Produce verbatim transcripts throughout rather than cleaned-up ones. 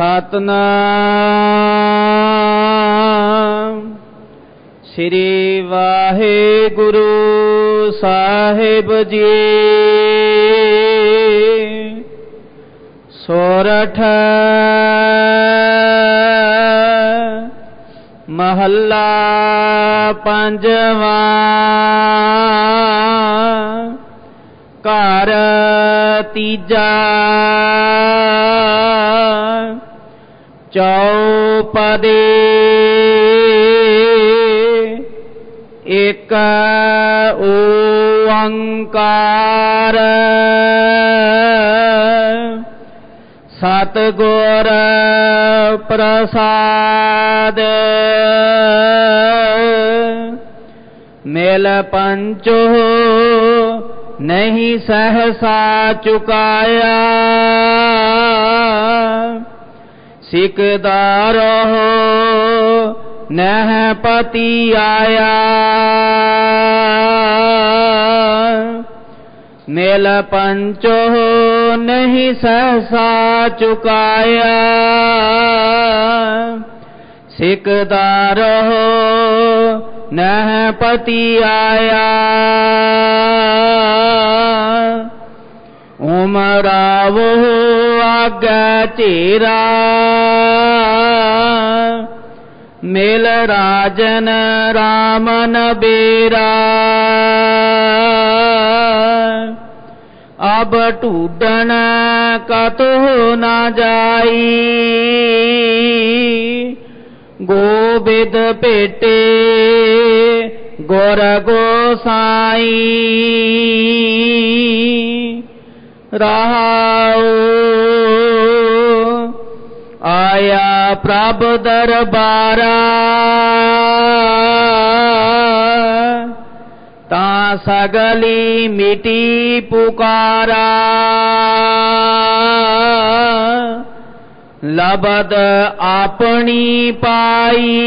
ਸਤਨਾਮ ਸ੍ਰੀ ਵਾਹਿਗੁਰੂ ਸਾਹਿਬ ਜੀ। ਸੋਰਠ ਮਹੱਲਾ ਪੰਜਵਾਂ। ਘਰ ਤੀਜਾ ਚੌਪਦੀ। ਏਕ ਓੰਕਾਰ ਸਤਿਗੁਰ ਪ੍ਰਸਾਦ। ਮਿਲ ਪੰਚੋ ਨਹੀਂ ਸਹਸਾ ਚੁਕਾਇਆ। ਸਿਕਦਾਰੋ ਨਹਿ ਪਤੀ ਆਇਆ। ਮਿਲ ਪੰਚੋ ਨਹੀਂ ਸਹਸਾ ਚੁਕਾਇਆ। ਸਿਕਦਾਰੋ ਨਹਿ ਪਤੀ ਆਇਆ। ਉਮਰਾਵੋ ਆਗੈ ਝੇਰਾ। ਮਿਲ ਰਾਜਨ ਰਾਮ ਨਬੇਰਾ। ਅਬ ਢੂਡਣ ਕਤਹੁ ਨਾ ਜਾਈ। ਗੋਬਿੰਦ ਭੇਟੇ ਗੁਰ ਗੋਸਾਈ। ਰਹਾਉ ਆਇਆ ਪ੍ਰਭ ਦਰਬਾਰਾ। ਤਾਂ ਸਗਲੀ ਮਿਟੀ ਪੁਕਾਰਾ। ਲਬਦ ਆਪਣੀ ਪਾਈ।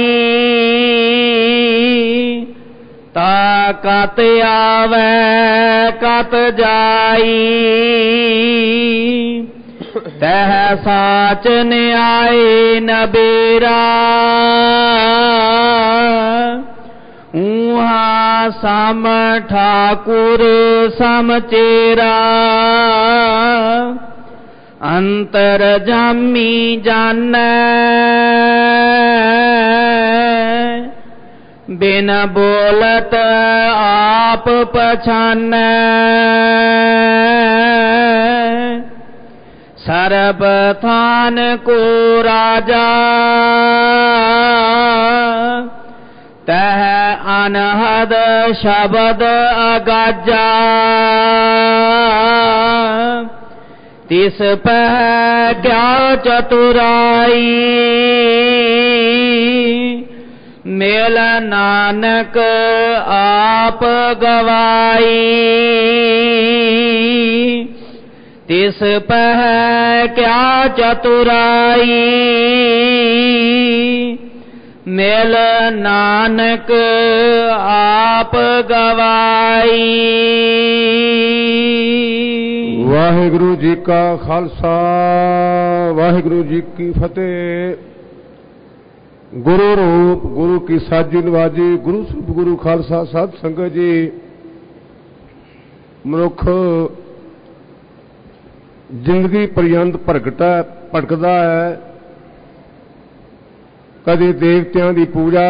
ਤਾ ਕਤ ਆਵੈ ਕਤ ਜਾਈ। ਤਹ ਸਾਚ ਨਿਆਏ ਨਬੇਰਾ। ਊਹਾ ਸਮ ਠਾਕੁਰ ਸਮਚੇਰਾ। ਅੰਤਰ ਜਾਮੀ ਜਾਣੈ ਬਿਨ ਬੋਲਤ ਆਪ ਪਛਾਨੈ। ਸਰਬ ਥਾਨ ਕੋ ਰਾਜਾ ਤਹ ਅਨਹਦ ਸ਼ਬਦ ਅਗਾਜਾ। ਤਿਸ ਪਹਿ ਕਿਆ ਚਤੁਰਾਈ। ਮੇਲ ਨਾਨਕ ਆਪ ਗਵਾਈ। ਤਿਸ ਪਹਿ ਕਿਆ ਚਤੁਰਾਈ। ਮਿਲ ਨਾਨਕ ਆਪ ਗਵਾਈ। ਵਾਹਿਗੁਰੂ ਜੀ ਕਾ ਖਾਲਸਾ ਵਾਹਿਗੁਰੂ ਜੀ ਕੀ ਫਤਿਹ। ਗੁਰੂ ਰੂਪ ਗੁਰੂ ਕੀ ਸਾਜੀ ਨਵਾਜੀ। ਗੁਰੂ ਸਰੂਪ ਗੁਰੂ ਖਾਲਸਾ ਸਾਧ ਸੰਗਤ ਜੀ। ਮਨੁੱਖ ਜ਼ਿੰਦਗੀ ਪਰਯੰਤ ਭਟਕਦਾ ਭਟਕਦਾ ਹੈ। ਕਦੇ ਦੇਵਤਿਆਂ ਦੀ ਪੂਜਾ,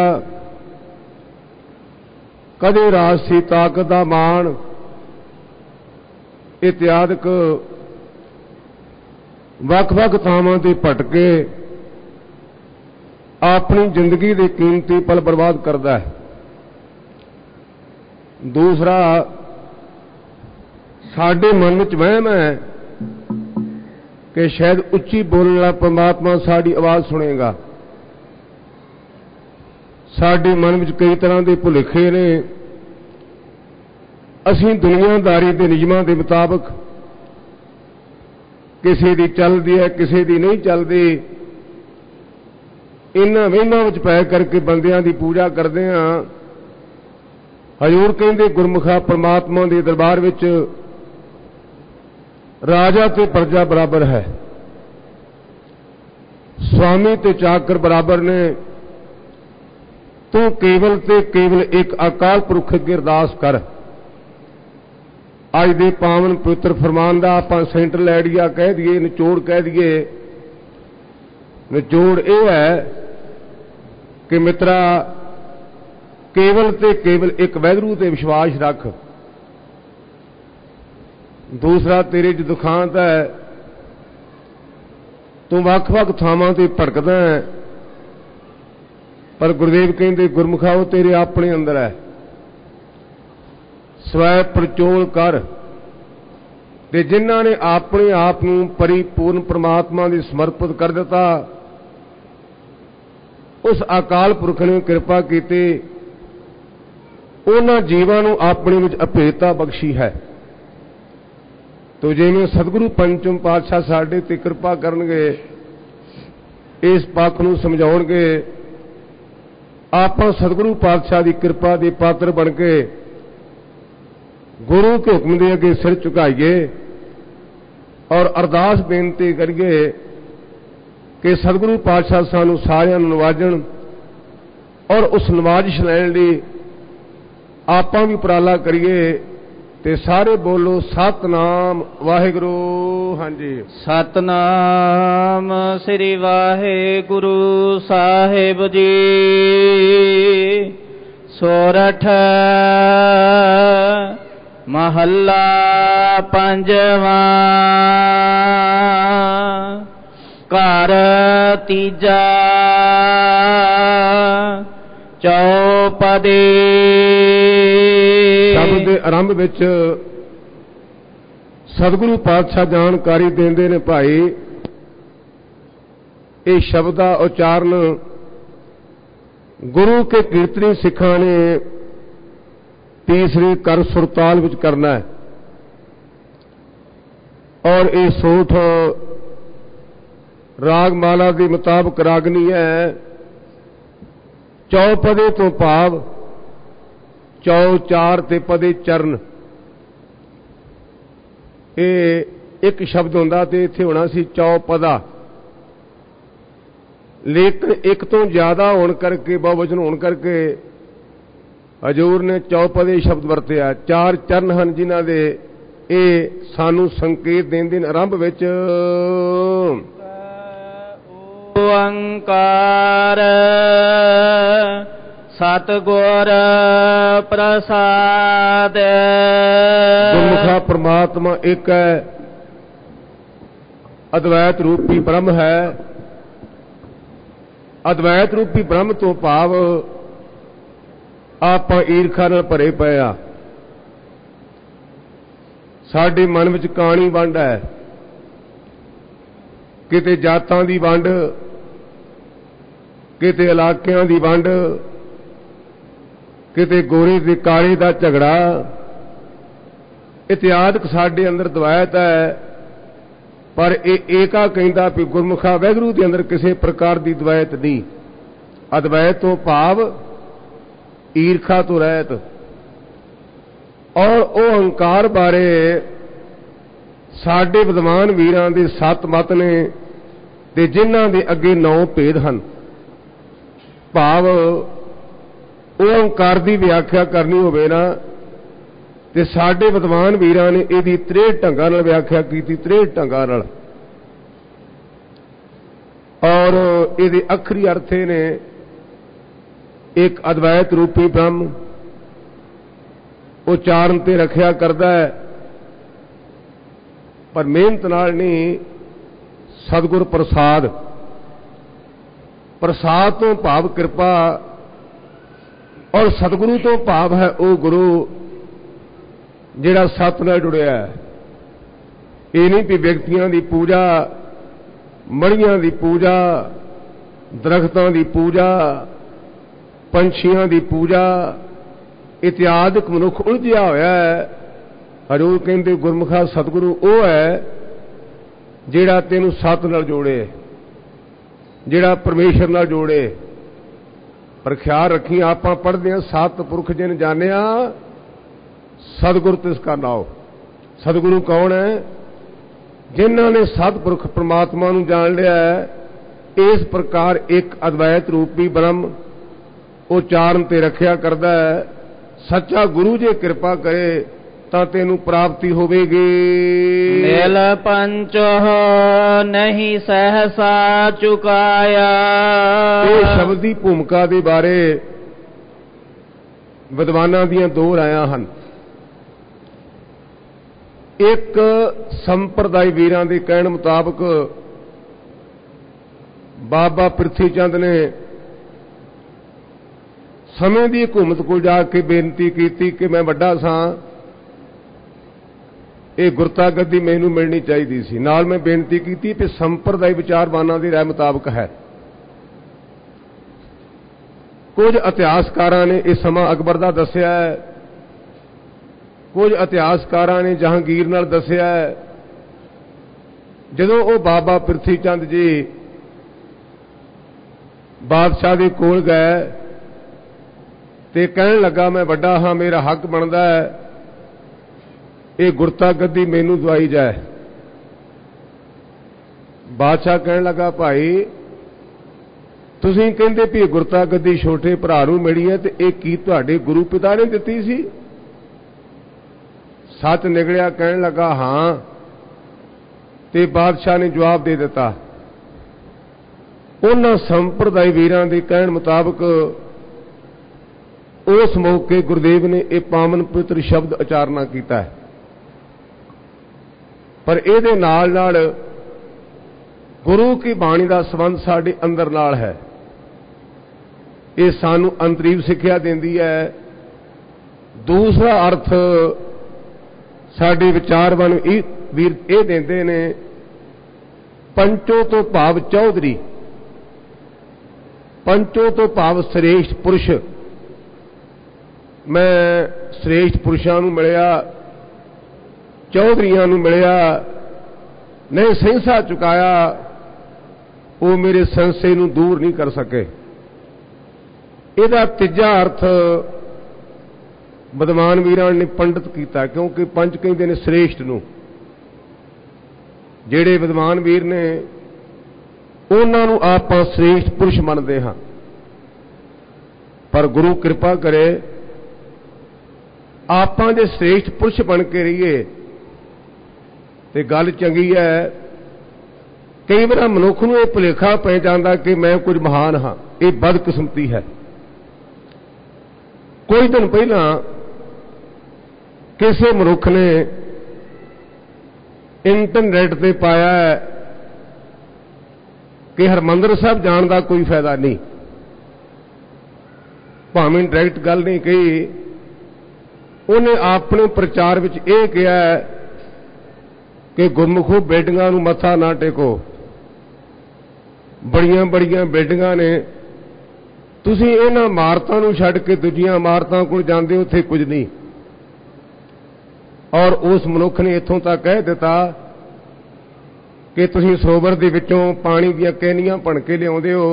ਕਦੇ ਰਾਜਸੀ ਤਾਕਤ ਦਾ ਮਾਣ ਇਤਿਆਦਿਕ ਵੱਖ-ਵੱਖ ਥਾਵਾਂ ਤੇ ਭਟਕੇ ਆਪਣੀ ਜ਼ਿੰਦਗੀ ਦੇ ਕੀਮਤੀ ਪਲ ਬਰਬਾਦ ਕਰਦਾ ਹੈ। ਦੂਸਰਾ, ਸਾਡੇ ਮਨ ਵਿੱਚ ਵਹਿਮ ਹੈ ਕਿ ਸ਼ਾਇਦ ਉੱਚੀ ਬੋਲਣ ਵਾਲਾ ਪਰਮਾਤਮਾ ਸਾਡੀ ਆਵਾਜ਼ ਸੁਣੇਗਾ। ਸਾਡੇ ਮਨ ਵਿੱਚ ਕਈ ਤਰ੍ਹਾਂ ਦੇ ਭੁਲੇਖੇ ਨੇ। ਅਸੀਂ ਦੁਨੀਆਦਾਰੀ ਦੇ ਨਿਯਮਾਂ ਦੇ ਮੁਤਾਬਕ ਕਿਸੇ ਦੀ ਚੱਲਦੀ ਹੈ, ਕਿਸੇ ਦੀ ਨਹੀਂ ਚੱਲਦੀ। ਇਹਨਾਂ ਵਹਿਮਾਂ ਵਿੱਚ ਪੈ ਕਰਕੇ ਬੰਦਿਆਂ ਦੀ ਪੂਜਾ ਕਰਦੇ ਹਾਂ। ਹਜ਼ੂਰ ਕਹਿੰਦੇ ਗੁਰਮੁਖਾ ਪਰਮਾਤਮਾ ਦੇ ਦਰਬਾਰ ਵਿੱਚ ਰਾਜਾ ਤੇ ਪ੍ਰਜਾ ਬਰਾਬਰ ਹੈ। स्वामी ते चाकर बराबर ने। तू केवल ते केवल एक अकाल पुरख अगे अरदास कर। अज दे पावन पवित्र फरमान दा आपां सेंट्रल आइडिया कह दईए, निचोड़ कह दईए। निचोड़ यह है कि मित्रा केवल ते केवल एक वैगुरू ते विश्वास रख। दूसरा तेरे च दुखांत है, तू वख-वख थावां ते भटकदा है, पर गुरुदेव कहते गुरमुखा वो तेरे अपने अंदर है। स्वै प्रचोल कर। ते जिन्हां ने अपने आप नूं परिपूर्ण परमात्मा दे समर्पित कर दिता, उस अकाल पुरख ने कृपा की, उन्हां जीवां नूं अपने विच अभेदता बख्शी है। तो जिवें सतगुरु पंचम पातशाह साडे ते कृपा करनगे, इस पक्ष नूं समझाउणगे, आपां सतगुरु पातशाह की कृपा दे पात्र बन के गुरु के हुक्म दे अगे सिर झुकाइए और अरदास बेनती करिए कि सतगुरु पातशाह सानू सारियां नूं नवाजण और उस नवाजिश लैण लई आपां भी उपराला करिए। ते सारे बोलो सतनाम वाहिगुरू। हाँ जी, सतनाम श्री वाहिगुरू साहिब जी। सोरठ महला पंजवा। घर तीजा चौपदी। शब्द दे आरंभ विच सतगुरु पातशाह जानकारी देंदे ने भाई, ये शब्द का उच्चारण गुरु के कीर्तनी सिखां ने तीसरी कर सुरताल विच करना है। और ये सोठ रागमाला के मुताबिक रागनी है। चौपदे तो भाव चौ चार ते पदे चरण। ये एक शब्द होंदा ते इत्थे होना सी चौपदा, लेकिन एक तो ज्यादा होने करके बहुवचन होने करके हजूर ने चौपदे शब्द वरतिया। चार चरण हैं जिन्हां दे ये सानू संकेत देंदे ने आरंभ विच ओंकार सतगुर प्रसाद। गुरमुखा परमात्मा एक है, अद्वैत रूपी ब्रह्म है। अद्वैत रूपी ब्रह्म तो भाव आपां ईर्खा नाल भरे पए आ। साडे मन विच काणी वंड है, किते जातां दी वंड, किते इलाकियां दी वंड, किते गोरे ते काले दा झगड़ा। इतिहादक साडे अंदर दवैत है, पर यह एका कहंदा भी गुरमुखा वैगुरू के अंदर किसी प्रकार की दवैत नहीं। अद्वैत तो भाव ईर्खा तो रहत। और वो अहंकार बारे साडे विद्वान वीरां दे सत मत ने, ते जिन्हां दे अगे नौ भेद हन। भाव वो अहंकार की व्याख्या करनी होवे ना, ते साडे विद्वान वीरां ने इहदी त्रेहठ ढंगां नाल व्याख्या कीती, त्रेहठ ढंगां नाल। और इहदे अखरी अर्थे ने एक अद्वैत रूपी ब्रह्म उच्चारण ते रखिया करदा है, पर मेहनत नाल नहीं। सतगुर प्रसाद, प्रसाद तो भाव कृपा, और सतगुरु तो भाव है वो गुरु जिहड़ा सत नाल जुड़िया है। ये नहीं भी व्यक्तियों की पूजा, मड़ियां की पूजा, दरख्तों की पूजा, पंछियों की पूजा, इत्यादि मनुख उलझिया होया है। हजूर कहते गुरमुखा सतगुरु वो है जिहड़ा तेनू सत नाल जोड़े, जिहड़ा परमेश्वर नाल जोड़े। पर ख्याल रखी, आपां पढ़दे हां सत पुरख जिन जानिया सतगुरु तिसका नाओ। सतगुरु कौन है? जिन्हां ने सतपुरख परमात्मा नूं जान लिया है, इस प्रकार एक अद्वैत रूपी ब्रह्म उच्चारण ते रखिया करदा है। सच्चा गुरु जे कृपा करे तां तैनूं प्राप्ति होवेगी। मिल पंचो नहीं सहसा चुकाया। इह शब्द दी भूमिका दे बारे विद्वानां दीयां दो रायां हन। एक संप्रदाय वीरां दे कहण मुताबक बाबा प्रिथी चंद ने समय की हुकूमत को जाके बेनती की कि मैं वड्डा सां, ये गुरता गद्दी मैनू मिलनी चाहिए सी। नाल मैं बेनती की कि संप्रदाय विचारवानां दी राय मुताबक है। कुछ इतिहासकारां ने यह समा अकबर दा दस्सिया है, कुछ इतिहासकारां ने जहांगीर नाल दस्सिया है। जदों वो बाबा प्रिथी चंद जी बादशाह दे कोल गए ते कहण लगा मैं वड्डा हाँ, मेरा हक बनदा है, ये गुरता गद्दी मैनू दवाई जाए। बादशाह कहण लगा भाई तुसीं कहंदे भी गुरता गद्दी छोटे भरा नूं मिली है, ते इह की तुहाडे गुरु पिता ने दित्ती सी? सच निकलिया। कहण लगा हाँ, ते बादशाह ने जवाब दे दिता। उन्हां संप्रदाय वीरां दे कहण मुताबक उस मौके गुरुदेव ने यह पावन पवित्र शब्द उचारना किया है। पर इहदे नाल नाल गुरु की बाणी का संबंध साडे अंदर नाल है। ये सानू अंतरीव सिक्ख्या देंदी है। दूसरा अर्थ साडे विचारवान वीर ये देंदे ने, पंचों तो भाव चौधरी, पंचों तो भाव श्रेष्ठ पुरुष। मैं श्रेष्ठ पुरुषों नूं मिलिया, चौधरियां नूं मिलिया, नहीं सहसा चुकाया, वो मेरे संशय नूं दूर नहीं कर सके। इहदा तीजा अर्थ विद्वान वीरां ने पंडित कीता, क्योंकि पंच कहंदे ने श्रेष्ठ नूं। जिहड़े विद्वान वीर ने उन्हां नूं आपां श्रेष्ठ पुरुष मनदे हां। पर गुरु कृपा करे आपां जे श्रेष्ठ पुरुष बन के रहिए ते गल चंगी है। कई बार मनुख नूं इह भुलेखा पै जांदा कि मैं कुछ महान हाँ, ये बदकिस्मती है। कुछ दिन पहला किसी मनुख ने इंटरनेट पे पाया है कि हरमंदर साहब जाण दा कोई फायदा नहीं। भावें डायरैक्ट गल नहीं कही, उन्हें अपने प्रचार विच यह कहा है कि गुरमुखो बेटियां नूं मत्था ना टेको। बड़ियां बड़ियां बेटियां ने, तुसीं इन्हां इमारतां नूं छड्ड के दूजियां इमारतां कोल जांदे, उत्थे कुछ नहीं। और उस मनुख ने इत्थों तक कह दिता कि तुसीं सरोवर दे विचों पानी दीयां कैनियां भण के लिआउंदे हो,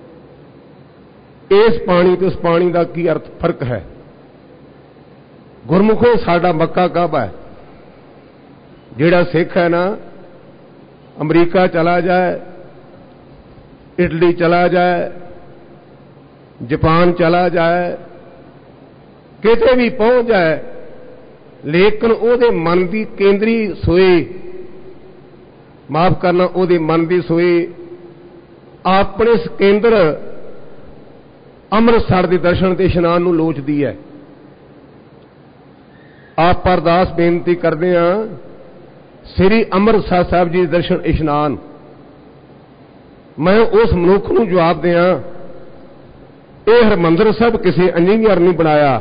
इस पानी ते उस पानी का की अर्थ फर्क है? गुरमुखो साडा मक्का काबा है। जिहड़ा सिख है ना, अमरीका चला जाए, इटली चला जाए, जापान चला जाए, किते भी पहुंच जाए, लेकिन उहदे मन की केंद्री सोई, माफ करना, उहदे मन की सोई अपने केंद्र अमृतसर के दर्शन के इशनान नूं लोचदी है। आप अरदास बेनती करते हैं, श्री अमृतसर साहब जी दर्शन इशनान। मैं उस मनुख नूं जवाब दिया, यह हरमंदर साहब किसी इंजीनियर नहीं बनाया,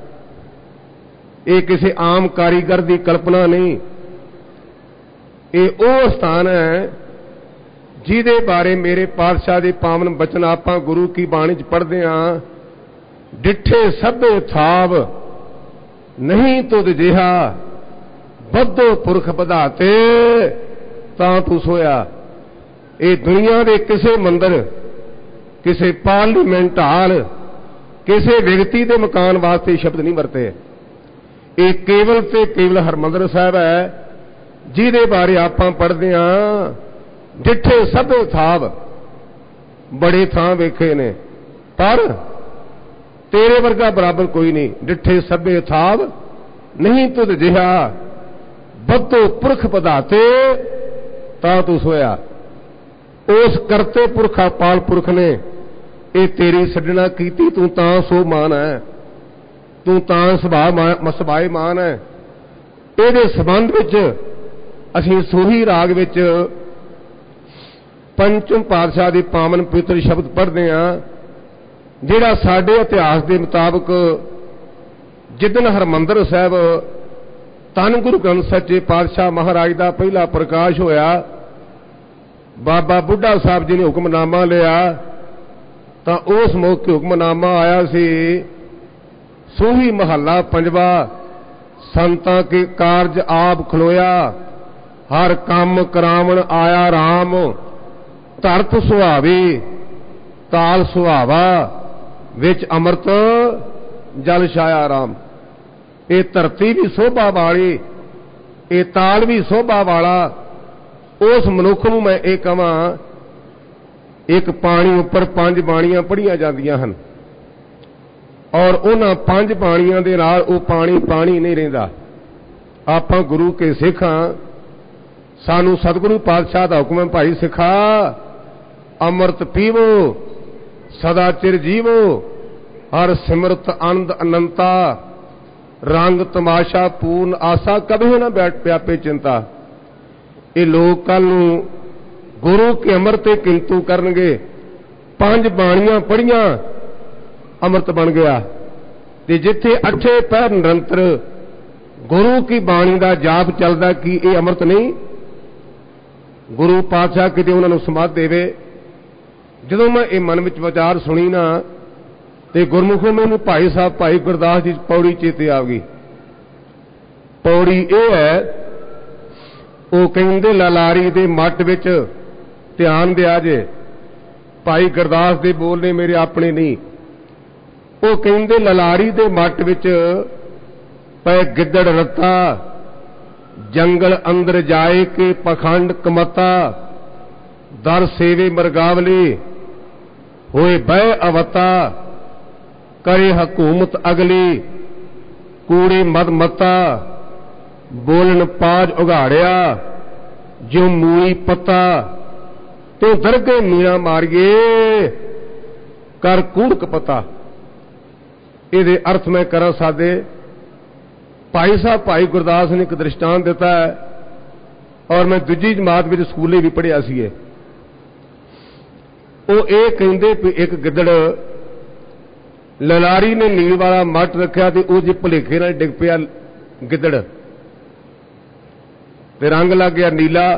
ये किसी आम कारीगर की कल्पना नहीं। ये वो स्थान है जिहदे बारे मेरे पातशाह दे पावन बचन आपां गुरु की बाणी च पढ़दे हां, डिठे सभे थाव नहीं तुद जिहा, बद्धो पुरख बधाते तां तू सोया। ये दुनिया के किसी मंदिर, किसी पार्लीमेंट हाल, किसी व्यक्ति के मकान वास्ते शब्द नहीं वरते। ये केवल ते केवल हरमंदर साहब है जिहदे बारे आपां पढ़दे हां, डिठे सभे थाव। बड़े थां वेखे ने, पर तेरे वर्गा बराबर कोई नहीं। डिठे सभे थाव नहीं तुद जिहा, बतो पुरख पधाते ता तू सोया। उस करते पुरखा पाल पुरख ने ये तेरी सडना कीती, तू तां सो मान है, तू तां सुभा सुभाए मान है। ਇਹਦੇ ਸੰਬੰਧ ਵਿੱਚ ਅਸੀਂ ਸੋਹੀ ਰਾਗ ਵਿੱਚ ਪੰਚਮ ਪਾਤਸ਼ਾਹ ਦੇ ਪਾਵਨ ਪਵਿੱਤਰ ਸ਼ਬਦ ਪੜ੍ਹਦੇ ਹਾਂ, ਜਿਹੜਾ ਸਾਡੇ ਇਤਿਹਾਸ ਦੇ ਮੁਤਾਬਕ ਜਿੱਦਣ ਹਰਮੰਦਰ ਸਾਹਿਬ ਧੰਨ ਗੁਰੂ ਗ੍ਰੰਥ ਸੱਚੇ ਪਾਤਸ਼ਾਹ ਮਹਾਰਾਜ ਦਾ ਪਹਿਲਾ ਪ੍ਰਕਾਸ਼ ਹੋਇਆ, ਬਾਬਾ ਬੁੱਢਾ ਸਾਹਿਬ ਜੀ ਨੇ ਹੁਕਮਨਾਮਾ ਲਿਆ, ਤਾਂ ਉਸ ਮੌਕੇ ਹੁਕਮਨਾਮਾ ਆਇਆ ਸੀ ਸੋਹੀ ਮਹੱਲਾ ਪੰਜਵਾ, ਸੰਤਾਂ ਕੇ ਕਾਰਜ ਆਪ ਖਲੋਇਆ, ਹਰ ਕੰਮ ਕਰਾਵਣ ਆਇਆ ਰਾਮ, ਧਰਤ ਸੁਹਾਵੇ ਤਾਲ ਸੁਹਾਵਾ, ਵਿੱਚ ਅੰਮ੍ਰਿਤ ਜਲ ਛਾਇਆ ਰਾਮ। ਇਹ ਧਰਤੀ ਵੀ ਸੋਭਾ ਵਾਲੀ, ਇਹ ਤਾਲ ਵੀ ਸੋਭਾ ਵਾਲਾ। ਉਸ ਮਨੁੱਖ ਨੂੰ ਮੈਂ ਇਹ ਕਹਾਂ, ਇੱਕ ਪਾਣੀ ਉੱਪਰ ਪੰਜ ਬਾਣੀਆਂ ਪੜ੍ਹੀਆਂ ਜਾਂਦੀਆਂ ਹਨ, ਔਰ ਉਹਨਾਂ ਪੰਜ ਬਾਣੀਆਂ ਦੇ ਨਾਲ ਉਹ ਪਾਣੀ ਪਾਣੀ ਨਹੀਂ ਰਹਿੰਦਾ। ਆਪਾਂ ਗੁਰੂ ਕੇ ਸਿੱਖ ਹਾਂ, ਸਾਨੂੰ ਸਤਿਗੁਰੂ ਪਾਤਸ਼ਾਹ ਦਾ ਹੁਕਮ ਹੈ, ਭਾਈ ਸਿੱਖਾ ਅੰਮ੍ਰਿਤ ਪੀਵੋ ਸਦਾ ਚਿਰ ਜੀਵੋ, ਹਰ ਸਿਮਰਤ ਆਨੰਦ ਅਨੰਤਾ, ਰੰਗ ਤਮਾਸ਼ਾ ਪੂਰਨ ਆਸਾ, ਕਦੇ ਨਾ ਬੈਠ ਪਿਆਪੇ ਚਿੰਤਾ। ਇਹ ਲੋਕ ਕੱਲ ਨੂੰ ਗੁਰੂ ਕੇ ਅੰਮ੍ਰਿਤ ਤੇ ਕਿੰਤੂ ਕਰਨਗੇ। ਪੰਜ ਬਾਣੀਆਂ ਪੜ੍ਹੀਆਂ ਅੰਮ੍ਰਿਤ ਬਣ ਗਿਆ, ਤੇ ਜਿੱਥੇ ਅੱਠੇ ਪਹਿਰ ਨਿਰੰਤਰ ਗੁਰੂ ਕੀ ਬਾਣੀ ਦਾ ਜਾਪ ਚੱਲਦਾ, ਕੀ ਇਹ ਅੰਮ੍ਰਿਤ ਨਹੀਂ? ਗੁਰੂ ਪਾਤਸ਼ਾਹ ਕਿਤੇ ਉਹਨਾਂ ਨੂੰ ਸਮਾਧ ਦੇਵੇ। ਜਦੋਂ ਮੈਂ ਇਹ ਮਨ ਵਿੱਚ ਵਿਚਾਰ ਸੁਣੀ ਨਾ, ਤੇ ਗੁਰਮੁਖੋਂ ਮੈਨੂੰ ਭਾਈ ਸਾਹਿਬ ਭਾਈ ਗੁਰਦਾਸ ਜੀ ਪੌੜੀ ਚੇਤੇ ਆ ਗਈ। ਪੌੜੀ ਇਹ ਹੈ, ਉਹ ਕਹਿੰਦੇ ਲਲਾਰੀ ਦੇ ਮੱਟ ਵਿੱਚ ਧਿਆਨ ਦਿਆ ਜੇ, ਭਾਈ ਗੁਰਦਾਸ ਦੇ ਬੋਲ ਨੇ ਮੇਰੇ ਆਪਣੇ ਨਹੀਂ। ਉਹ ਕਹਿੰਦੇ ਲਲਾਰੀ ਦੇ ਮੱਟ ਵਿੱਚ ਪੈ ਗਿੱਦੜ ਰੱਤਾ, ਜੰਗਲ ਅੰਦਰ ਜਾਏ ਕੇ ਪਖੰਡ ਕਮਤਾ, ਦਰ ਸੇਵੇ ਮਰਗਾਵਲੀ ਹੋਏ ਬਹਿ ਅਵਤਾ, ਕਰੇ ਹਕੂਮਤ ਅਗਲੀ ਕੂੜੇ ਮਦ ਮਤਾ, ਬੋਲਣ ਪਾਜ ਉਘਾੜਿਆ ਜਿਉ ਮੂਲੀ ਪੱਤਾ, ਤੇ ਦਰਗੇ ਮੀਣਾ ਮਾਰੀਏ ਕਰ ਕੂੜ ਕਪਤਾ। ਇਹਦੇ ਅਰਥ ਮੈਂ ਕਰਾਂ ਸਾਦੇ। ਭਾਈ ਸਾਹਿਬ ਭਾਈ ਗੁਰਦਾਸ ਨੇ ਇੱਕ ਦ੍ਰਿਸ਼ਟਾਂਤ ਦਿੱਤਾ ਹੈ, ਔਰ ਮੈਂ ਦੂਜੀ ਜਮਾਤ ਵਿੱਚ ਸਕੂਲੇ ਵੀ ਪੜ੍ਹਿਆ ਸੀ ਇਹ। ਉਹ ਇਹ ਕਹਿੰਦੇ ਵੀ ਇੱਕ ਗਿੱਦੜ ਲਲਾਰੀ ਨੇ ਨੀਲ ਵਾਲਾ ਮੱਟ ਰੱਖਿਆ, ਤੇ ਉਹ ਜੇ ਭੁਲੇਖੇ ਨਾਲ ਡਿੱਗ ਪਿਆ ਗਿੱਦੜ, ਤੇ ਰੰਗ ਲੱਗ ਗਿਆ ਨੀਲਾ।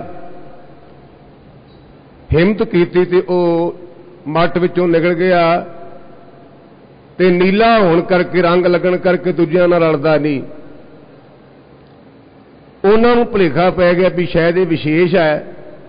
ਹਿੰਮਤ ਕੀਤੀ ਤੇ ਉਹ ਮੱਟ ਵਿੱਚੋਂ ਨਿਕਲ ਗਿਆ, ਤੇ ਨੀਲਾ ਹੋਣ ਕਰਕੇ ਰੰਗ ਲੱਗਣ ਕਰਕੇ ਦੂਜਿਆਂ ਨਾਲ ਰਲਦਾ ਨਹੀਂ। ਉਹਨਾਂ ਨੂੰ ਭੁਲੇਖਾ ਪੈ ਗਿਆ ਵੀ ਸ਼ਾਇਦ ਇਹ ਵਿਸ਼ੇਸ਼ ਹੈ।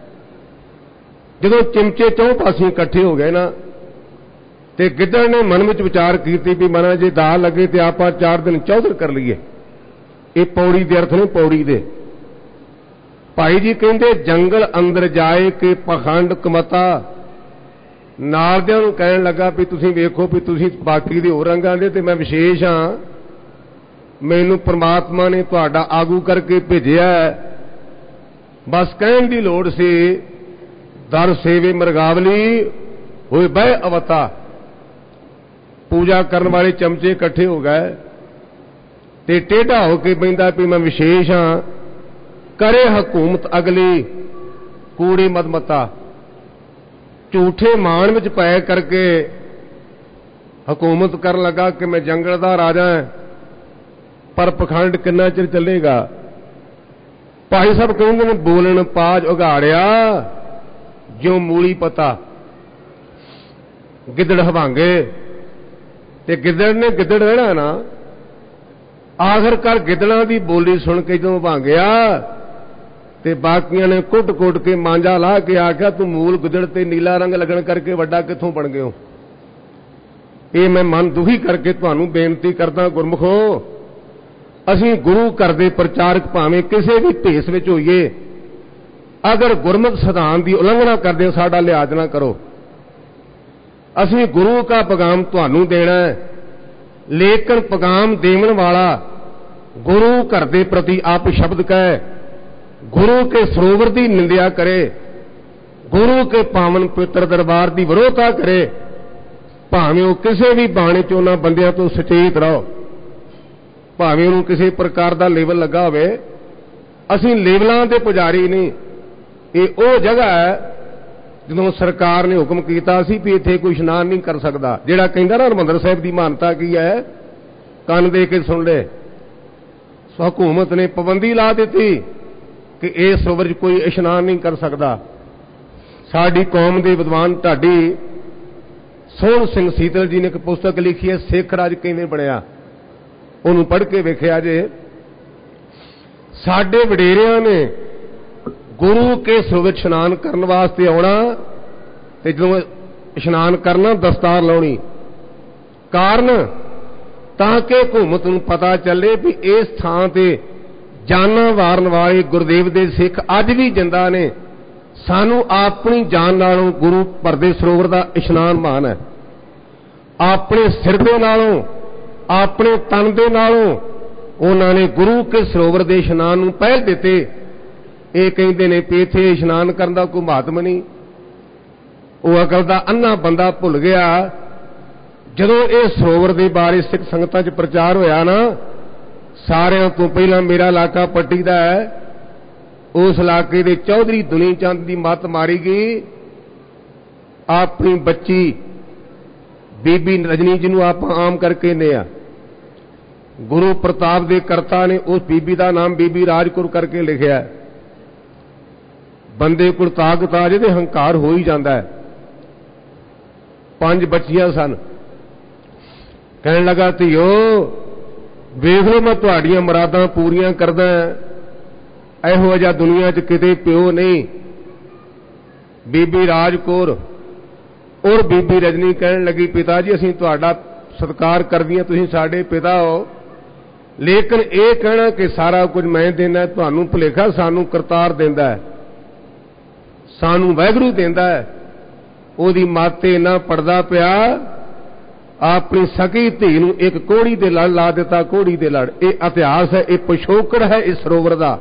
ਜਦੋਂ ਚਿਮਚੇ ਚੌਂ ਪਾਸੇ ਇਕੱਠੇ ਹੋ ਗਏ ਨਾ, ਤੇ ਗਿੱਦੜ ਨੇ ਮਨ ਵਿੱਚ ਵਿਚਾਰ ਕੀਤੀ ਵੀ ਮਨਾਂ ਜੇ ਦਾ ਲੱਗੇ ਤੇ ਆਪਾਂ ਚਾਰ ਦਿਨ ਚੌਧਰ ਕਰ ਲਈਏ। ਇਹ ਪੌੜੀ ਦੇ ਅਰਥ ਨੇ, ਪੌੜੀ ਦੇ। ਭਾਈ ਜੀ ਕਹਿੰਦੇ ਜੰਗਲ ਅੰਦਰ ਜਾਏ ਕਿ ਪਖੰਡ ਕਮਤਾ। ਨਾਲਦਿਆਂ ਨੂੰ ਕਹਿਣ ਲੱਗਾ ਵੀ ਤੁਸੀਂ ਵੇਖੋ ਵੀ ਤੁਸੀਂ ਬਾਕੀ ਦੇ ਹੋਰ ਰੰਗਾਂ ਦੇ, ਤੇ ਮੈਂ ਵਿਸ਼ੇਸ਼ ਹਾਂ, ਮੈਨੂੰ ਪ੍ਰਮਾਤਮਾ ਨੇ ਤੁਹਾਡਾ ਆਗੂ ਕਰਕੇ ਭੇਜਿਆ। ਬਸ ਕਹਿਣ ਦੀ ਲੋੜ ਸੀ, ਦਰ ਸੇਵੇ ਮਰਗਾਵਲੀ ਹੋਏ ਬਹਿ ਅਵਤਾ। ਪੂਜਾ ਕਰਨ ਵਾਲੇ ਚਮਚੇ ਇਕੱਠੇ ਹੋ ਗਏ, ਤੇ ਟੇਢਾ ਹੋ ਕੇ ਬੈਂਦਾ ਵੀ ਮੈਂ ਵਿਸ਼ੇਸ਼ ਹਾਂ, ਕਰੇ ਹਕੂਮਤ ਅਗਲੀ ਕੂੜੇ ਮਦਮਤਾ। ਝੂਠੇ ਮਾਣ ਵਿੱਚ ਪੈ ਕਰਕੇ ਹਕੂਮਤ ਕਰਨ ਲੱਗਾ ਕਿ ਮੈਂ ਜੰਗਲ ਦਾ ਰਾਜਾ ਹਾਂ, ਪਰ ਪਖੰਡ ਕਿੰਨਾ ਚਿਰ ਚੱਲੇਗਾ। ਭਾਈ ਸਾਹਿਬ ਕਹਿੰਦੇ ਨੇ ਬੋਲਣ ਪਾਜ ਉਘਾੜਿਆ ਜਿਉ ਮੂਲੀ ਪਤਾ। ਗਿੱਦੜ ਹਵਾਂਗੇ, ਤੇ ਗਿੱਦੜ ਨੇ ਗਿੱਦੜ ਰਹਿਣਾ ਨਾ। ਆਖਰਕਾਰ ਗਿੱਦੜਾਂ ਦੀ ਬੋਲੀ ਸੁਣ ਕੇ ਜਦੋਂ ਭਾਂਗਿਆ, ਤੇ ਬਾਕੀਆਂ ਨੇ ਕੁੱਟ ਕੁੱਟ ਕੇ ਮਾਂਜਾ ਲਾ ਕੇ ਆਖਿਆ ਤੂੰ ਮੂਲ ਗਿੱਦੜ ਤੇ ਨੀਲਾ ਰੰਗ ਲੱਗਣ ਕਰਕੇ ਵੱਡਾ ਕਿੱਥੋਂ ਬਣ ਗਏ ਹੋ। ਇਹ ਮੈਂ ਮਨ ਦੁਖੀ ਕਰਕੇ ਤੁਹਾਨੂੰ ਬੇਨਤੀ ਕਰਦਾ, ਗੁਰਮੁਖੋ ਅਸੀਂ ਗੁਰੂ ਘਰ ਦੇ ਪ੍ਰਚਾਰਕ ਭਾਵੇਂ ਕਿਸੇ ਵੀ ਭੇਸ ਵਿੱਚ ਹੋਈਏ, ਅਗਰ ਗੁਰਮਤਿ ਸਿਧਾਂਤ ਦੀ ਉਲੰਘਣਾ ਕਰਦੇ ਹੋ ਸਾਡਾ ਲਿਹਾਜ਼ ਨਾ ਕਰੋ। असीं गुरु का पैगाम तुहानूं देना है, लेकिन पैगाम देवन वाला गुरु घर के प्रति आप शब्द कहे, गुरु के सरोवर की निंदा करे, गुरु के पावन पवित्र दरबार की विरोधता करे, भावें वो किसी भी बाणे च उन्हां बंदियां तो सचेत रहो, भावें उन्होंने किसी प्रकार का लेवल लगा होवे। असीं लेवलों के पुजारी नहीं। ये वो जगह है ਜਦੋਂ सरकार ने हुक्म किया सी भी इत्थे कोई इशनान नहीं कर सकता। जिहड़ा कहंदा ना हरमंदर साहिब की मानता की है, कान दे के सुन ले। सो हुकूमत ने पाबंदी ला दी कि इस सरोवर च कोई इशनान नहीं कर सकता। साडी कौम के विद्वान ढाडी सोहण सिंह सीतल जी ने एक पुस्तक लिखी है, सिख राज किवें बणिया। उन्होंने पढ़ के वेखिया जे साडे वडेरियां ने गुरु के सरोवर इशनान करने वास्ते आना, ते जदों इशनान करना दस्तार लाउणी, कारण ताकि हुकूमत नूं पता चले भी इस थां ते जाना वारन वाले गुरदेव दे सिख अज भी जिंदा ने। सानू अपनी जान नालों गुरु भरदे सरोवर का इशनान मान है। अपने सिर दे नालों, अपने तन दे नालों उन्होंने गुरु के सरोवर के इशनान नूं पहल दिते। ये कहते हैं भी इत्थे इशनान करने का कोई महत्व नहीं। वो अकल का अन्ना बंदा भुल गया। जदों ये सरोवर के बारे सिख संगतां च प्रचार होया ना, सारियां तो पहला मेरा इलाका पट्टी का है, उस इलाके के चौधरी दुनी चंद की मत मारी गई। अपनी बच्ची बीबी रजनी जिन्हों आप आम करके ने आ, गुरु प्रताप के करता ने उस बीबी का नाम बीबी राजकुर करके लिखा। बंदे को ताकत आ जाए हंकार हो ही जाता है। पांच बच्चियां सन। कहने लगा धीओ वेख लो मैं तुहाड़ियां मुरादां पूरियां करदा, इहो जिहा दुनिया च किते प्यो नहीं। बीबी राजकौर और बीबी रजनी कहने लगी पिता जी असीं तुहाडा सत्कार करदियां, तुसीं साडे पिता हो, लेकिन ये कहना कि सारा कुछ मैं देना तुहानूं भुलेखा, सानूं करतार देंदा है, सानूं वाहिगुरू देंदा है। ओदी माते ना पड़दा पिया, अपनी सकी धी नूं एक कोड़ी दे लड़ ला दिता, कोड़ी दे लड़। ये इतिहास है, ये पिछोकड़ है इस सरोवर का।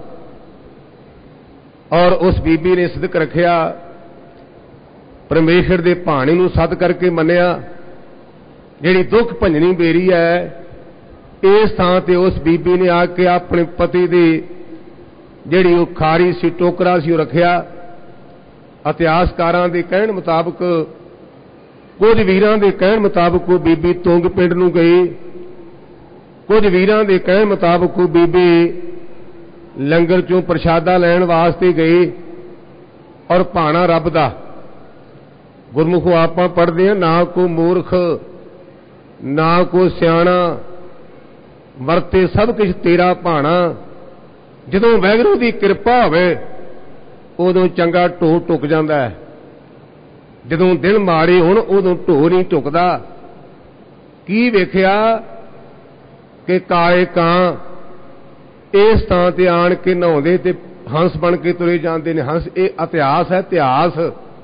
और उस बीबी ने सिदक रखिया, परमेश्वर के भाणे नूं सद करके मन्निया। जिहड़ी दुख भंजनी बेरी है, इस थां ते उस बीबी ने आके अपने पति दी जिहड़ी वो खारी सी टोकरा सी रखिया। इतिहासकारां दे कहण मुताबक, कुछ वीरां दे कहण मुताबक वो बीबी तुंग पिंड नूं गई, कुछ वीरां दे कहण मुताबक वो बीबी लंगर चों प्रशादा लैण वास्ते गई। और भाणा रब दा गुरमुखों आपां पढ़दे हां, ना कोई मूर्ख ना कोई सियाणा, मरते सब कुछ तेरा भाणा। जदों वाहिगुरू दी किरपा होवे उदों चंगा ढो टुक जांदा है, जदों दिन माड़े होण उदों ढो नहीं टुकदा। की वेखिया कि काले कां इस थां ते आण के नहाउंदे ते हंस बन के तुरे जांदे ने। हंस ये इतिहास है, इतिहास।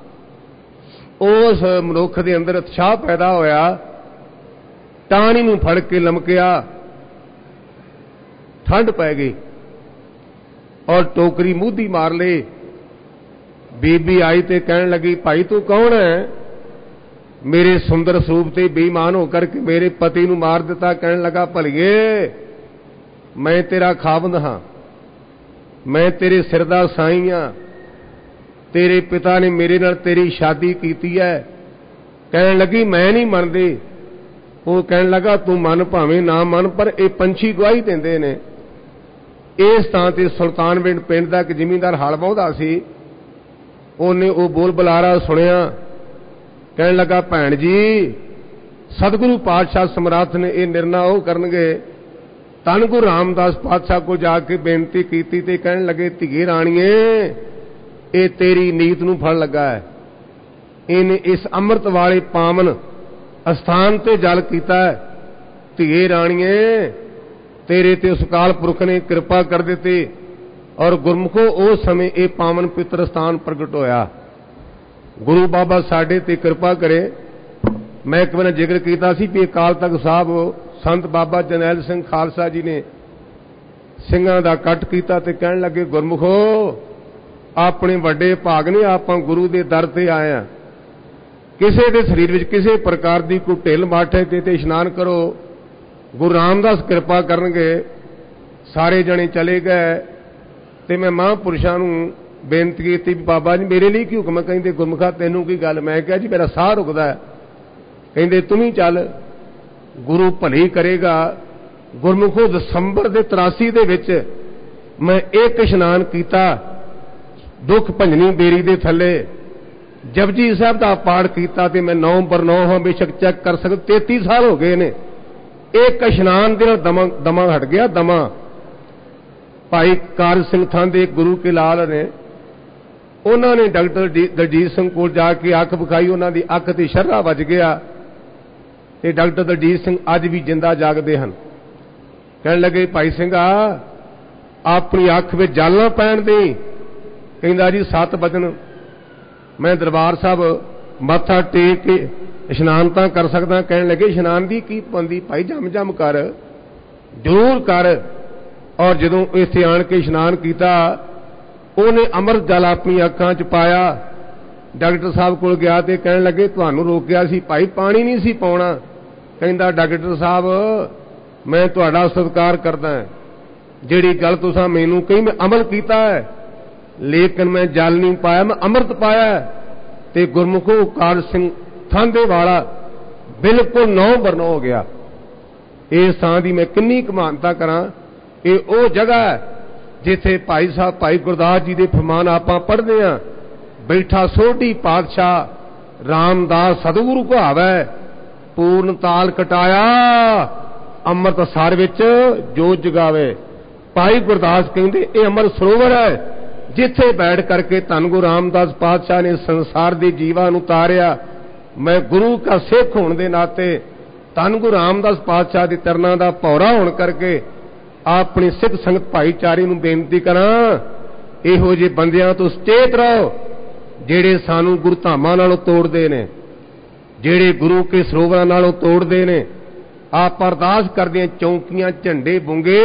उस मनुख दे अंदर उत्साह पैदा होया, टाणी नूं फड़ के लमकिया, ठंड पै गई और टोकरी मूधी मार ली। बीबी आई ते कहने लगी भाई तू कौन है, मेरे सुंदर स्वरूप ते बेईमान होकर के मेरे पति नूं मार दिता। कहने लगा भलिए मैं तेरा खावंद हां, मैं तेरे सिर दा साईं हां, तेरे पिता ने मेरे नाल तेरी शादी कीती है। कहने लगी मैं नहीं मनदी। वो कहने लगा तू मन भावें ना मन, पर ये पंछी गवाही देंदे ने। इस थां ते सुल्तानविंड पिंड दा एक जिमींदार हल वाहुंदा सी, उन्हें वो बोल बुलारा सुनिया। कहने लगा भैन जी सतगुरु पातशाह समर्थ ने यह निर्णय वो करनगे। धन गुरु रामदास पातशाह को जाके बेनती की ते कहने लगे धीए राणीए ये तेरी नीत नूं फल लगा है, इन्हें इस अमृत वाले पावन अस्थान ते जल कीता है। धीए राणीए तेरे ते उस काल पुरख ने कृपा कर दी और गुरमुखो उस समय ये पावन पवित्र स्थान प्रगट होया। गुरु बाबा साडे ते कृपा करे, मैं एक बार जिक्र किया सी भी अकाल तख्त साहब संत बाबा जरनैल सिंह खालसा जी ने ਸਿੰਘਾਂ ਦਾ ਕੱਟ ਕੀਤਾ ਤੇ ਕਹਿਣ ਲੱਗੇ ਗੁਰਮੁਖੋ ਆਪਣੇ ਵੱਡੇ ਭਾਗ ਨੇ ਆਪਾਂ ਗੁਰੂ ਦੇ ਦਰ ਤੇ ਆਏ ਆ ਕਿਸੇ ਦੇ ਸਰੀਰ ਵਿੱਚ ਕਿਸੇ ਪ੍ਰਕਾਰ ਦੀ ਕੋਈ ਢਿੱਲ ਮੱਠ ਹੈ ਤੇ ਇਸ਼ਨਾਨ ਕਰੋ ਗੁਰੂ ਰਾਮਦਾਸ ਕਿਰਪਾ ਕਰਨਗੇ ਸਾਰੇ ਜਣੇ ਚਲੇ ਗਏ ਤੇ ਮੈਂ ਮਹਾਂਪੁਰਸ਼ਾਂ ਨੂੰ ਬੇਨਤੀ ਕੀਤੀ ਵੀ ਬਾਬਾ ਜੀ ਮੇਰੇ ਲਈ ਕੀ ਹੁਕਮ ਹੈ ਕਹਿੰਦੇ ਗੁਰਮੁਖਾ ਤੈਨੂੰ ਕੀ ਗੱਲ ਮੈਂ ਕਿਹਾ ਜੀ ਮੇਰਾ ਸਾਹ ਰੁਕਦਾ ਹੈ ਕਹਿੰਦੇ ਤੂੰ ਵੀ ਚੱਲ ਗੁਰੂ ਭਲੀ ਕਰੇਗਾ ਗੁਰਮੁਖੋ ਦਸੰਬਰ ਦੇ ਤਰਾਸੀ ਦੇ ਵਿੱਚ ਮੈਂ ਇੱਕ ਇਸ਼ਨਾਨ ਕੀਤਾ ਦੁੱਖ ਭੰਜਨੀ ਬੇਰੀ ਦੇ ਥੱਲੇ ਜਪਜੀ ਸਾਹਿਬ ਦਾ ਪਾਠ ਕੀਤਾ ਤੇ ਮੈਂ ਨੌ ਪਰ ਨੌ ਹਾਂ ਬੇਸ਼ੱਕ ਚੈੱਕ ਕਰ ਸਕਦਾ ਤੇਤੀ ਸਾਲ ਹੋ ਗਏ ਨੇ ਇੱਕ ਇਸ਼ਨਾਨ ਦੇ ਨਾਲ ਦਮਾ ਦਮਾ ਹਟ ਗਿਆ ਦਮਾ ਭਾਈ ਕਾਰ ਸਿੰਘ ਥਾਂ ਦੇ ਗੁਰੂ ਕੇ ਲਾਲ ਨੇ ਉਹਨਾਂ ਨੇ ਡਾਕਟਰ ਦਲਜੀਤ ਸਿੰਘ ਕੋਲ ਜਾ ਕੇ ਅੱਖ ਵਿਖਾਈ ਉਹਨਾਂ ਦੀ ਅੱਖ ਤੇ ਸ਼ਰਰਾ ਵੱਜ ਗਿਆ ਤੇ ਡਾਕਟਰ ਦਲਜੀਤ ਸਿੰਘ ਅੱਜ ਵੀ ਜਿੰਦਾ ਜਾਗਦੇ ਹਨ ਕਹਿਣ ਲੱਗੇ ਭਾਈ ਸਿੰਘਾ ਆਪਣੀ ਅੱਖ ਵਿੱਚ ਜਲ ਨਾ ਪੈਣ ਦੇ ਕਹਿੰਦਾ ਜੀ ਸੱਤ ਵਜਣ ਮੈਂ ਦਰਬਾਰ ਸਾਹਿਬ ਮੱਥਾ ਟੇਕ ਕੇ ਇਸ਼ਨਾਨ ਤਾਂ ਕਰ ਸਕਦਾ ਕਹਿਣ ਲੱਗੇ ਇਸ਼ਨਾਨ ਦੀ ਕੀ ਪਾਬੰਦੀ ਭਾਈ ਜਮ ਜਮ ਕਰ ਜ਼ਰੂਰ ਕਰ ਔਰ ਜਦੋਂ ਇੱਥੇ ਆਣ ਕੇ ਇਸ਼ਨਾਨ ਕੀਤਾ ਉਹਨੇ ਅੰਮ੍ਰਿਤ ਜਲ ਆਪਣੀ ਅੱਖਾਂ 'ਚ ਪਾਇਆ ਡਾਕਟਰ ਸਾਹਿਬ ਕੋਲ ਗਿਆ ਤੇ ਕਹਿਣ ਲੱਗੇ ਤੁਹਾਨੂੰ ਰੋਕਿਆ ਸੀ ਭਾਈ ਪਾਣੀ ਨਹੀਂ ਸੀ ਪਾਉਣਾ ਕਹਿੰਦਾ ਡਾਕਟਰ ਸਾਹਿਬ मैं तुहाडा सत्कार करदा जिहड़ी गल तुसां मैनूं कही मैं अमल कीता है लेकिन मैं जल नहीं पाया मैं अमृत पाया ते गुरमुखो कार सिंह थांदे वाला बिल्कुल नौ बरनौ हो गया इस थां दी मैं किन्नी कमानता करा ये ओ जगह है जिथे भाई साहब भाई गुरदास जी दे फरमान आपां पढ़दे हां बैठा सोढ़ी पातशाह रामदास सतगुरु कहावै पूर्ण ताल कटाया ਅੰਮ੍ਰਿਤਸਰ ਵਿੱਚ ਜੋਤ ਜਗਾਵੇ ਭਾਈ ਗੁਰਦਾਸ ਕਹਿੰਦੇ ਇਹ ਅੰਮ੍ਰਿਤ ਸਰੋਵਰ ਹੈ ਜਿੱਥੇ ਬੈਠ ਕਰਕੇ ਧੰਨ ਗੁਰੂ ਰਾਮਦਾਸ ਪਾਤਸ਼ਾਹ ਨੇ ਸੰਸਾਰ ਦੇ ਜੀਵਾਂ ਨੂੰ ਤਾਰਿਆ ਮੈਂ ਗੁਰੂ ਦਾ ਸਿੱਖ ਹੋਣ ਦੇ ਨਾਤੇ ਧੰਨ ਗੁਰੂ ਰਾਮਦਾਸ ਪਾਤਸ਼ਾਹ ਦੇ ਚਰਨਾਂ ਦਾ ਭੌਰਾ ਹੋਣ ਕਰਕੇ ਆਪਣੀ ਸਿੱਖ ਸੰਗਤ ਭਾਈਚਾਰੇ ਨੂੰ ਬੇਨਤੀ ਕਰਾਂ ਇਹੋ ਜਿਹੇ ਬੰਦਿਆਂ ਤੋਂ ਸੁਚੇਤ ਰਹੋ ਜਿਹੜੇ ਸਾਨੂੰ ਗੁਰੂ ਧਾਮਾਂ ਨਾਲੋਂ ਤੋੜਦੇ ਨੇ ਜਿਹੜੇ ਗੁਰੂ ਕੇ ਸਰੋਵਰਾਂ ਨਾਲੋਂ ਤੋੜਦੇ ਨੇ आप अरदास करदे चौंकियां झंडे बुंगे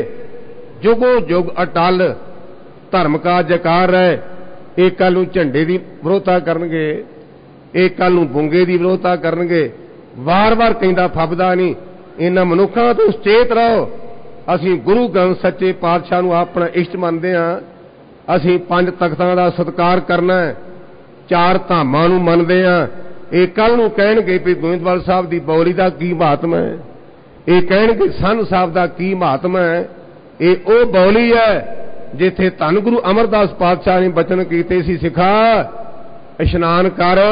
जुगो जुग अटल धर्म का जयकार है एक कल नूं झंडे की विरोधता करनगे एक कल नूं बुंगे की विरोधता करनगे वार वार कहंदा फबदा नहीं इन्हां मनुखां तो सुचेत रहो असीं गुरु ग्रंथ सच्चे पातशाह नूं अपना इष्ट मनदे हां असीं पंज तख्तां दा सत्कार करना है चार धामां नूं मनदे हां ਇਹ ਕੱਲ ਨੂੰ ਕਹਿਣਗੇ ਵੀ ਗੋਇੰਦਵਾਲ ਸਾਹਿਬ ਦੀ ਬੌਲੀ ਦਾ ਕੀ ਮਹਾਤਮ ਹੈ ਇਹ ਕਹਿਣਗੇ ਸੰਨ ਸਾਹਿਬ ਦਾ ਕੀ ਮਹਾਤਮ ਹੈ ਇਹ ਉਹ ਬੌਲੀ ਹੈ ਜਿੱਥੇ ਧੰਨ ਗੁਰੂ ਅਮਰਦਾਸ ਪਾਤਸ਼ਾਹ ਨੇ ਬਚਨ ਕੀਤੇ ਸੀ ਸਿੱਖਾ ਇਸ਼ਨਾਨ ਕਰ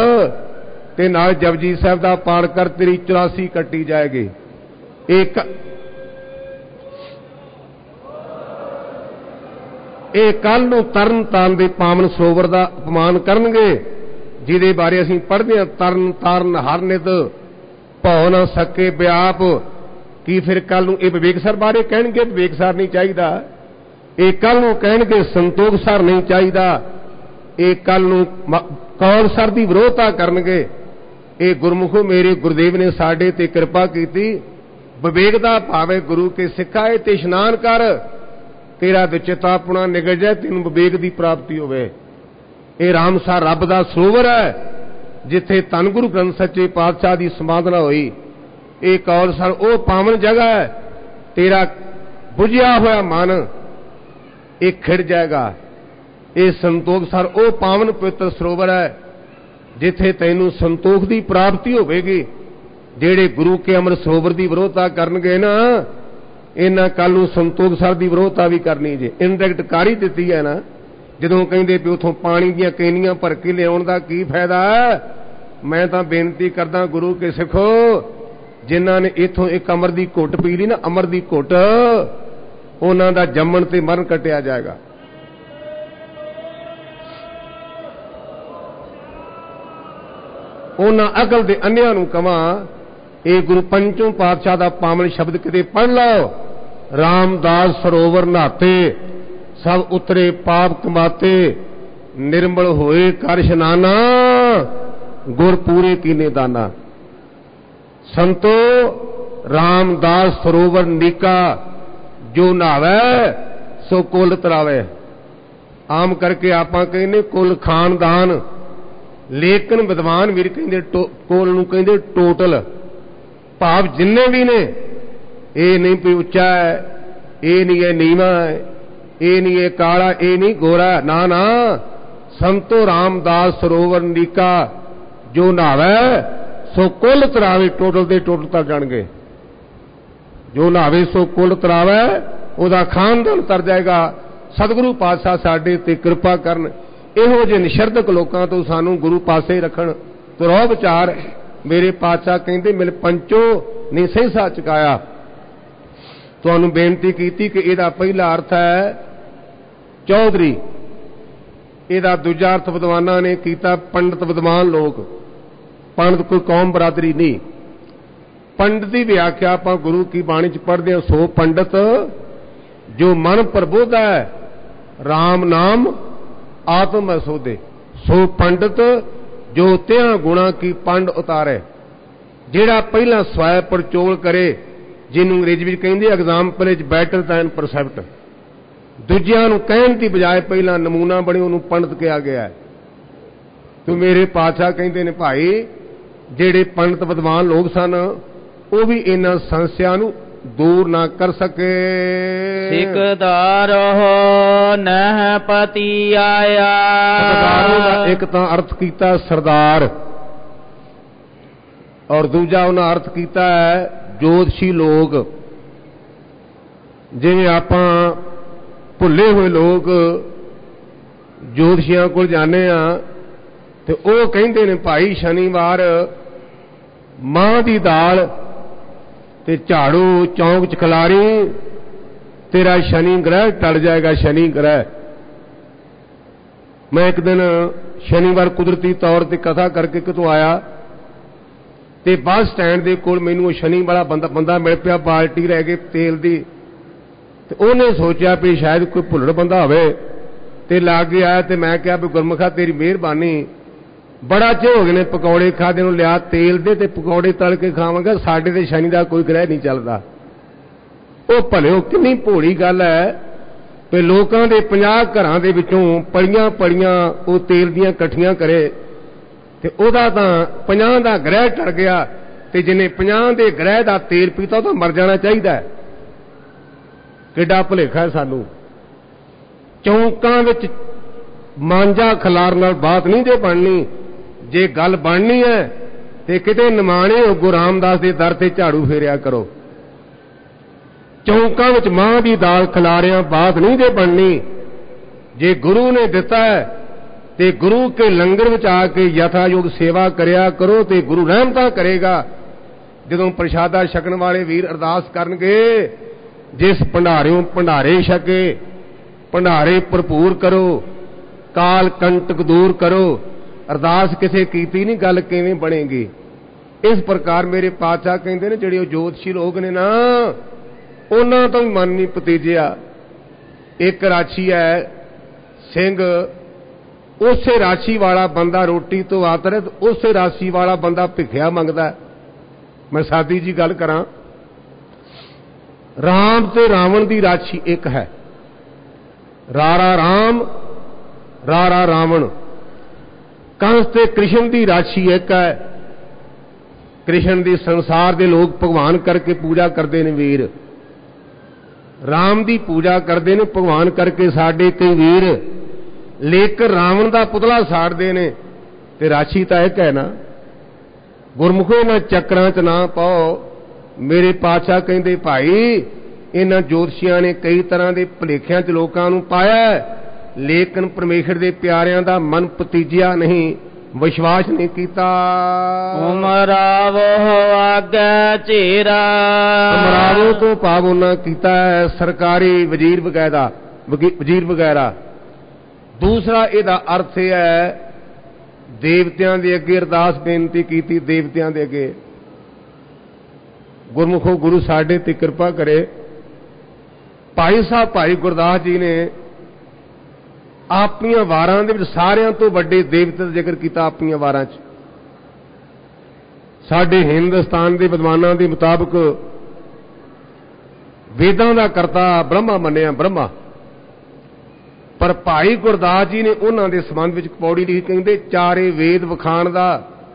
ਤੇ ਨਾਲ ਜਪਜੀ ਸਾਹਿਬ ਦਾ ਪਾਠ ਕਰ ਤੇਰੀ ਚੁਰਾਸੀ ਕੱਟੀ ਜਾਏਗੀ ਇੱਕ ਇਹ ਕੱਲ ਨੂੰ ਤਰਨ ਤਾਰਨ ਦੇ ਪਾਵਨ ਸਰੋਵਰ ਦਾ ਅਪਮਾਨ ਕਰਨਗੇ ਜਿਹਦੇ ਬਾਰੇ ਅਸੀਂ ਪੜ੍ਹਦੇ ਹਾਂ ਤਰਨ ਤਾਰਨ ਹਰ ਨਿਤ ਭਉ ਨਾ ਸਕੇ ਵਿਆਪ ਕੀ ਫਿਰ ਕੱਲ ਨੂੰ ਇਹ ਵਿਵੇਕਸਰ ਬਾਰੇ ਕਹਿਣਗੇ ਵਿਵੇਕਸਰ ਨਹੀਂ ਚਾਹੀਦਾ ਇਹ ਕੱਲ ਨੂੰ ਕਹਿਣਗੇ ਸੰਤੋਖਸਰ ਨਹੀਂ ਚਾਹੀਦਾ ਇਹ ਕੱਲ ਨੂੰ ਕੌਲਸਰ ਦੀ ਵਿਰੋਧਤਾ ਕਰਨਗੇ ਇਹ ਗੁਰਮੁਖੋ ਮੇਰੇ ਗੁਰਦੇਵ ਨੇ ਸਾਡੇ ਤੇ ਕਿਰਪਾ ਕੀਤੀ ਵਿਵੇਕ ਦਾ ਭਾਵੇਂ ਗੁਰੂ ਕੇ ਸਿੱਖਾਏ ਤੇ ਇਸ਼ਨਾਨ ਕਰ ਤੇਰਾ ਵਿਚੇਤਾਪੁਣਾ ਨਿਕਲ ਜਾਏ ਤੈਨੂੰ ਵਿਵੇਕ ਦੀ ਪ੍ਰਾਪਤੀ ਹੋਵੇ ਇਹ ਰਾਮਸਰ ਰੱਬ ਦਾ ਸਰੋਵਰ ਹੈ ਜਿੱਥੇ ਧੰਨ ਗੁਰੂ ਗ੍ਰੰਥ ਸੱਚੇ ਪਾਤਸ਼ਾਹ ਦੀ ਸਮਾਧਨਾ ਹੋਈ ਇਹ ਕੌਲਸਰ ਉਹ ਪਾਵਨ ਜਗ੍ਹਾ ਹੈ ਤੇਰਾ ਬੁਝਿਆ ਹੋਇਆ ਮਨ ਇਹ ਖਿੜ ਜਾਏਗਾ ਇਹ ਸੰਤੋਖਸਰ ਉਹ ਪਾਵਨ ਪਵਿੱਤਰ ਸਰੋਵਰ ਹੈ ਜਿੱਥੇ ਤੈਨੂੰ ਸੰਤੋਖ ਦੀ ਪ੍ਰਾਪਤੀ ਹੋਵੇਗੀ ਜਿਹੜੇ ਗੁਰੂ ਕੇ ਅੰਮ੍ਰਿਤ ਸਰੋਵਰ ਦੀ ਵਿਰੋਧਤਾ ਕਰਨਗੇ ਨਾ ਇਹਨਾਂ ਕੱਲ ਨੂੰ ਸੰਤੋਖਸਰ ਦੀ ਵਿਰੋਧਤਾ ਵੀ ਕਰਨੀ ਜੇ ਇਨਡਾਇਰੈਕਟ ਕਰ ਹੀ ਦਿੱਤੀ ਹੈ ਨਾ ਜਦੋਂ ਕਹਿੰਦੇ ਵੀ ਉਥੋਂ ਪਾਣੀ ਦੀਆਂ ਕੈਨੀਆਂ ਭਰ ਕੇ ਲਿਆਉਣ ਦਾ ਕੀ ਫਾਇਦਾ ਮੈਂ ਤਾਂ ਬੇਨਤੀ ਕਰਦਾ ਗੁਰੂ ਕੇ ਸਿੱਖੋ ਜਿਨ੍ਹਾਂ ਨੇ ਇਥੋਂ ਇੱਕ ਅਮਰ ਦੀ ਘੁੱਟ ਪੀ ਲਈ ਨਾ ਅਮਰ ਦੀ ਘੁੱਟ ਉਹਨਾਂ ਦਾ ਜੰਮਣ ਤੇ ਮਰਨ ਕੱਟਿਆ ਜਾਏਗਾ ਉਹਨਾਂ ਅਕਲ ਦੇ ਅੰਨਿਆਂ ਨੂੰ ਕਵਾਂ ਇਹ ਗੁਰੂ ਪੰਚਮ ਪਾਤਸ਼ਾਹ ਦਾ ਪਾਵਨ ਸ਼ਬਦ ਕਿਤੇ ਪੜ੍ਹ ਲਓ ਰਾਮਦਾਸ ਸਰੋਵਰ ਨਹਾਤੇ सब उतरे पाप कमाते निर्मल होए कर इशनाना गुर पूरे कीने दाना संतो रामदास सरोवर नीका, जो नहावे सो कुल तरावे। आम करके आपां कहने कुल खानदान, लेकिन विद्वान वीर कहंदे कुल नूं कहंदे टोटल, भाव जिन्ने भी ने, ये नहीं भी उच्चा है, ये नहीं है नीवा है, ये नहीं है काला, ये नहीं गोरा, ना ना। संतो रामदास सरोवर नीका, जो नहावे सो कुल तरावे। टोटल दे टोटल तर जाणगे। जो नहावे सो कुल तरावे, उहदा खानदान तर जाएगा। सतगुरु पातशाह साडे ते कृपा करन, इहो जे निशरदक लोकां तो सानू गुरु पासे रखण। तो रहो विचार, मेरे पातशाह कहंदे मिल पंचो ने सहसा चुकाया। तुहानू बेनती कीती कि इहदा पहला अर्थ है चौधरी, इहदा दूजा अर्थ विद्वानां ने कीता पंडित विद्वान लोग। पंडित कोई कौम बरादरी नहीं। पंडित की व्याख्या आपां गुरु की बाणी च पढ़दे हां, सो पंडित जो मन प्रबोध है, राम नाम आत्म असोदे। सो पंडित जो त्या गुणा की पंड उतारे, जेड़ा पहला स्वय परचोल करे, जिन्हों अंग्रेजी में कहते example is better than precept. दूजियां नूं कहण दी बजाय पहला नमूना बने, उन्होंने पंडित कहा गया है। तो मेरे पातशाह कहते ने भाई, जेड़े पंडित विद्वान लोग सन, वो भी इन्हां संस्या नूं दूर ना कर सके। सिकदार हो नह पति आया। सरदारों का एक तो अर्थ कीता सरदार, और दूजा उन्हें अर्थ कीता है जोतशी लोग। जिवें आपां भुले हुए लोग जोतशियां कोल जाने आ, ते वो कहंदे ने भाई शनिवार मां दी दाल ते झाड़ू चौंक च खलारी, तेरा शनि ग्रह टल जाएगा। शनि ग्रह, मैं एक दिन शनिवार कुदरती तौर पर कथा करके कितों आया, ते बस स्टैंड दे कोल मैनूं शनि वाला बंदा बंदा मिल पिया, बाल्टी रह गई तेल दी। ते उन्हें सोचा भी शायद कोई भुल्लड़ बंदा होवे, ते लागे आया। ते मैं कहा भी गुरमुखा तेरी मेहरबानी, बड़ा चिर हो गए ने पकौड़े खादे नूं, लिया तेल दे ते पकौड़े तल के खावांगा। साडे ते शनि दा कोई ग्रह नहीं चलदा। वो भले कितनी भोली गल है कि लोगों के पचास घरां दे विचों पड़ियां पड़ियां वो तेल दियां कट्ठियां करे, ते ओहदा तां पचास दा ग्रह टल गया। ते जिन्हें पचास दे ग्रह दा तेल पीता तो मर जाना चाहिए। किड्डा भुलेखा है सानू। चौंकां विच मांजा खलार नाल बात नहीं जे बननी। जे गल बननी है तो किते निमाणे हो गुरु रामदास के दर से झाड़ू फेरिया करो। चौंकां विच मां दी दाल खिलारिया बात नहीं जे बननी। जे गुरु ने दिता है तो गुरु के लंगर विच आके यथायोग सेवा करिया करो, तो गुरु रहमतां करेगा। जदों प्रशादा छकण वाले वीर अरदास करनगे, जिस भंडारियों भंडारे छके, भंडारे भरपूर करो, काल कंटक दूर करो। अरदास किसे कीती नहीं, गल किवें बनेगी। इस प्रकार मेरे पातशाह कहते हैं जिहड़े जोतशी लोग ने ना, उन्हां तो मन नहीं भतीजिया। एक राशि है सिंह, उसे राशि वाला बंदा रोटी तो आतर है, तो उसे राशि वाला बंदा भिखिया मंगदा। मैं सादी जी गल करा, राम ते रावण की राशि एक है। रारा राम रारा रावण। कंस ते कृष्ण की राशि एक है। कृष्ण की संसार के लोग भगवान करके पूजा करते हैं वीर, राम की पूजा करते हैं भगवान करके साडे कई वीर, लेकिन रावण का पुतला साड़ते हैं। तो राशि तो एक है ना। गुरमुखो इन्हां चक्रां च ना पाओ। मेरे पातशाह कहते भाई इन्हां ज्योतिषियां ने कई तरह के भुलेखियां च लोकां नूं पाया, लेकिन परमेश्वर के प्यारियां दा मन भतीजिया नहीं, विश्वास नहीं किया। उमरावो आगे चेरा। उमरावो तो भाव उन्हां कीता है सरकारी वजीर वगैरह वजीर वगैरह। दूसरा इहदा अर्थ यह है देवतियां दे अगे अरदास बेनती की। देवतियां दे अगे गुरमुखो गुरु साडे ते कृपा करे। भाई साहब भाई गुरदास जी ने अपनी वारां दे विच सारियां तो वड्डे देवते दा जिक्र किया। अपनी वारां च ਸਾਡੇ ਹਿੰਦੁਸਤਾਨ ਦੇ ਵਿਦਵਾਨਾਂ ਦੇ ਮੁਤਾਬਕ ਵੇਦਾਂ ਦਾ ਕਰਤਾ ਬ੍ਰਹਮਾ ਮੰਨਿਆ ਬ੍ਰਹਮਾ। ਪਰ ਭਾਈ ਗੁਰਦਾਸ ਜੀ ਨੇ ਉਹਨਾਂ ਦੇ ਸੰਬੰਧ ਵਿੱਚ ਪੌੜੀ ਲਿਖੀ, ਕਹਿੰਦੇ ਚਾਰੇ ਵੇਦ ਵਖਾਣ ਦਾ,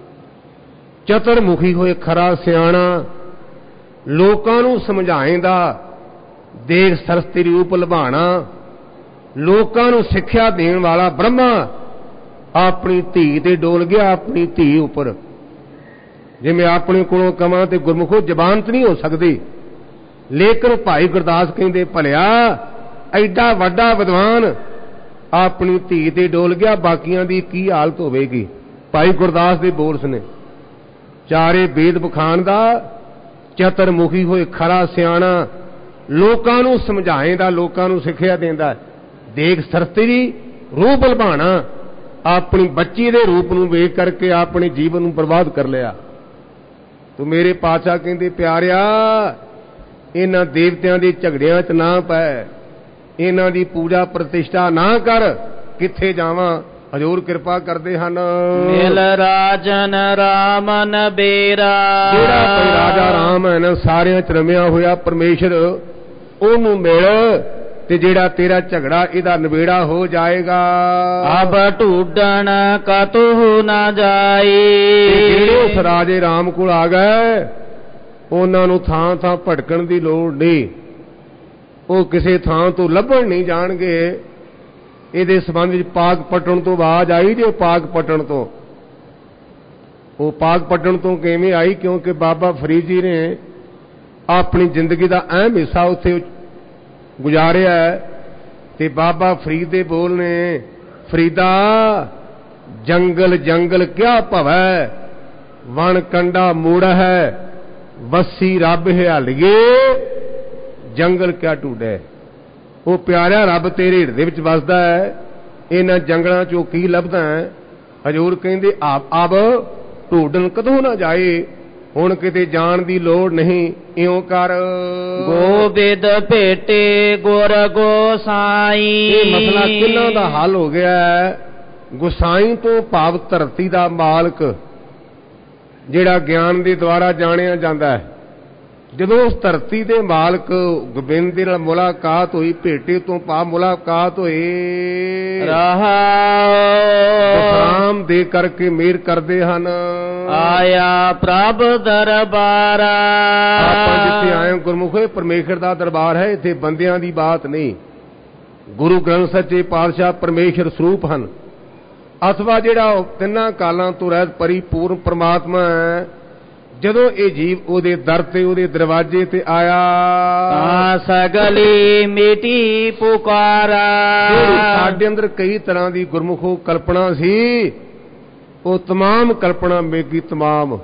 ਚਤੁਰਮੁਖੀ ਹੋਏ ਖਰਾ ਸਿਆਣਾ, ਲੋਕਾਂ ਨੂੰ ਸਮਝਾਏਂਦਾ, ਦੇਖ ਸਰਸਤੀ ਰੂਪ ਲਭਾਣਾ, ਲੋਕਾਂ ਨੂੰ ਸਿੱਖਿਆ ਦੇਣ ਵਾਲਾ ਬ੍ਰਹਮਾ ਆਪਣੀ ਧੀ ਤੇ ਡੋਲ ਗਿਆ, ਆਪਣੀ ਧੀ ਉੱਪਰ। ਜਿਵੇਂ ਆਪਣੇ ਕੋਲੋਂ ਕਵਾਂ ਤੇ ਗੁਰਮੁਖੋ ਜ਼ਬਾਨ ਤੇ ਨਹੀਂ ਹੋ ਸਕਦੀ, ਲੇਕਿਨ ਭਾਈ ਗੁਰਦਾਸ ਕਹਿੰਦੇ ਭਲਿਆ ਐਡਾ ਵੱਡਾ ਵਿਦਵਾਨ ਆਪਣੀ ਧੀ ਤੇ ਡੋਲ ਗਿਆ, ਬਾਕੀਆਂ ਦੀ ਕੀ ਹਾਲਤ ਹੋਵੇਗੀ। ਭਾਈ ਗੁਰਦਾਸ ਦੇ ਬੋਲ ਸੁਨੇ, ਚਾਰੇ ਵੇਦ ਬਖਾਣ ਦਾ, ਚਤੁਰਮੁਖੀ ਹੋਏ ਖਰਾ ਸਿਆਣਾ, ਲੋਕਾਂ ਨੂੰ ਸਮਝਾਏਂਦਾ, ਲੋਕਾਂ ਨੂੰ ਸਿੱਖਿਆ ਦੇਂਦਾ, ਦੇਖ ਸਰਸਤੀ ਰੂਪ ਲਭਾਣਾ, ਆਪਣੀ ਬੱਚੀ ਦੇ ਰੂਪ ਨੂੰ ਵੇਖ ਕਰਕੇ ਆਪਣੇ ਜੀਵਨ ਨੂੰ ਬਰਬਾਦ ਕਰ ਲਿਆ। ਤੂੰ ਮੇਰੇ ਪਾਤਸ਼ਾਹ ਕਹਿੰਦੇ ਪਿਆਰਿਆ ਇਹਨਾਂ ਦੇਵਤਿਆਂ ਦੇ ਝਗੜਿਆਂ 'ਚ ਨਾ ਪੈ, ਇਹਨਾਂ ਦੀ ਪੂਜਾ ਪ੍ਰਤਿਸ਼ਠਾ ਨਾ ਕਰ, ਕਿੱਥੇ ਜਾਵਾਂ। ਹਜ਼ੂਰ ਕਿਰਪਾ ਕਰਦੇ ਹਨ, ਮਿਲ ਰਾਜਨ ਰਾਮਨ ਬੇਰਾ, ਜਿਹੜਾ ਕੋਈ ਰਾਜਾ ਰਾਮ ਹੈ ਨਾ ਸਾਰਿਆਂ 'ਚ ਰਮਿਆ ਹੋਇਆ ਪਰਮੇਸ਼ਰ, ਉਹਨੂੰ ਮਿਲ ਤੇ ਜਿਹੜਾ ਤੇਰਾ ਝਗੜਾ ਇਹਦਾ ਨਵੇੜਾ ਹੋ ਜਾਏਗਾ। ਅਬ ਢੂਡਣ ਕਤਹੁ ਨਾ ਜਾਈ, ਜਿਹੜੇ ਉਸ ਰਾਜੇ ਰਾਮ ਕੋਲ ਆ ਗਏ ਉਹਨਾਂ ਨੂੰ ਥਾਂ ਥਾਂ ਭਟਕਣ ਦੀ ਲੋੜ ਨਹੀਂ, ਉਹ ਕਿਸੇ ਥਾਂ ਤੋਂ ਲੱਭਣ ਨਹੀਂ ਜਾਣਗੇ। ਇਹਦੇ ਸੰਬੰਧ ਵਿੱਚ ਪਾਕ ਪਟਣ ਤੋਂ ਆਵਾਜ਼ ਆਈ ਜੇ, ਪਾਕ ਪਟਣ ਤੋਂ। ਉਹ ਪਾਕ ਪਟਣ ਤੋਂ ਕਿਵੇਂ ਆਈ? ਕਿਉਂਕਿ ਬਾਬਾ ਫਰੀਦ ਜੀ ਨੇ ਆਪਣੀ ਜ਼ਿੰਦਗੀ ਦਾ ਅਹਿਮ ਹਿੱਸਾ ਉੱਥੇ ਗੁਜ਼ਾਰਿਆ ਤੇ ਬਾਬਾ ਫਰੀਦ ਦੇ ਬੋਲ ਨੇ, ਫਰੀਦਾ ਜੰਗਲ ਜੰਗਲ ਕਿਆ ਭਵੈ, ਵਣ ਕੰਡਾ ਮੂੜ ਹੈ, ਵਸੀ ਰੱਬ ਹਿਆਲੀਏ, ਜੰਗਲ ਕਿਆ ਢੂੰਡੈ। ਉਹ ਪਿਆਰਿਆ ਰੱਬ ਤੇਰੇ ਹਿਰਦੇ ਵਿੱਚ ਵਸਦਾ ਹੈ, ਇਹਨਾਂ ਜੰਗਲਾਂ ਚੋਂ ਕੀ ਲੱਭਦਾ ਹੈ। ਹਜ਼ੂਰ ਕਹਿੰਦੇ ਆਪ ਆਪ ਢੂੰਡਣ ਕਦੋਂ ਨਾ ਜਾਏ, ਹੁਣ ਕਿਤੇ ਜਾਣ ਦੀ ਲੋੜ ਨਹੀਂ। ਇਉਂ ਕਰ ਗੋਬਿੰਦ ਭੇਟੇ ਗੁਰ ਗੋਸਾਈ, ਇਹ ਮਸਲਾ ਕਿੰਨਾਂ ਦਾ ਹੱਲ ਹੋ ਗਿਆ ਹੈ। ਗੁਸਾਈ ਤੋਂ ਭਾਵ ਧਰਤੀ ਦਾ ਮਾਲਕ, ਜਿਹੜਾ ਗਿਆਨ ਦੇ ਦੁਆਰਾ ਜਾਣਿਆ ਜਾਂਦਾ ਹੈ। ਜਦੋਂ ਉਸ ਧਰਤੀ ਦੇ ਮਾਲਕ ਗੋਬਿੰਦ ਦੇ ਨਾਲ ਮੁਲਾਕਾਤ ਹੋਈ, ਭੇਟੇ ਤੋਂ ਭਾਵ ਮੁਲਾਕਾਤ ਹੋਈ, ਰਹਾ ਵਿਸਰਾਮ ਦੇ ਕਰਕੇ ਮਿਹਰ ਕਰਦੇ ਹਨ। ਆਇਆ ਪ੍ਰਭ ਦਰਬਾਰਾ, ਆਪਾਂ ਜਿੱਥੇ ਆਏ ਗੁਰਮੁਖੇ ਪਰਮੇਸ਼ਰ ਦਾ ਦਰਬਾਰ ਹੈ, ਇੱਥੇ ਬੰਦਿਆਂ ਦੀ ਬਾਤ ਨਹੀਂ। ਗੁਰੂ ਗ੍ਰੰਥ ਸੱਚੇ ਪਾਤਸ਼ਾਹ ਪਰਮੇਸ਼ਰ ਸਰੂਪ ਹਨ, ਅਥਵਾ ਜਿਹੜਾ ਤਿੰਨਾਂ ਕਾਲਾਂ ਤੋਂ ਰਹਿਤ ਪਰਿਪੂਰਨ ਪਰਮਾਤਮਾ ਹੈ। ਜਦੋਂ ਇਹ ਜੀਵ ਉਹਦੇ ਦਰ ਤੇ, ਉਹਦੇ ਦਰਵਾਜ਼ੇ ਤੇ ਆਇਆ, ਤਾਂ ਸਗਲੀ ਮਿਟੀ ਪੁਕਾਰਾ। ਸਾਡੇ ਅੰਦਰ ਕਈ ਤਰ੍ਹਾਂ ਦੀ ਗੁਰਮੁਖੋ ਕਲਪਨਾ ਸੀ, ਉਹ ਤਮਾਮ ਕਲਪਨਾ ਮੇਗੀ ਤਮਾਮ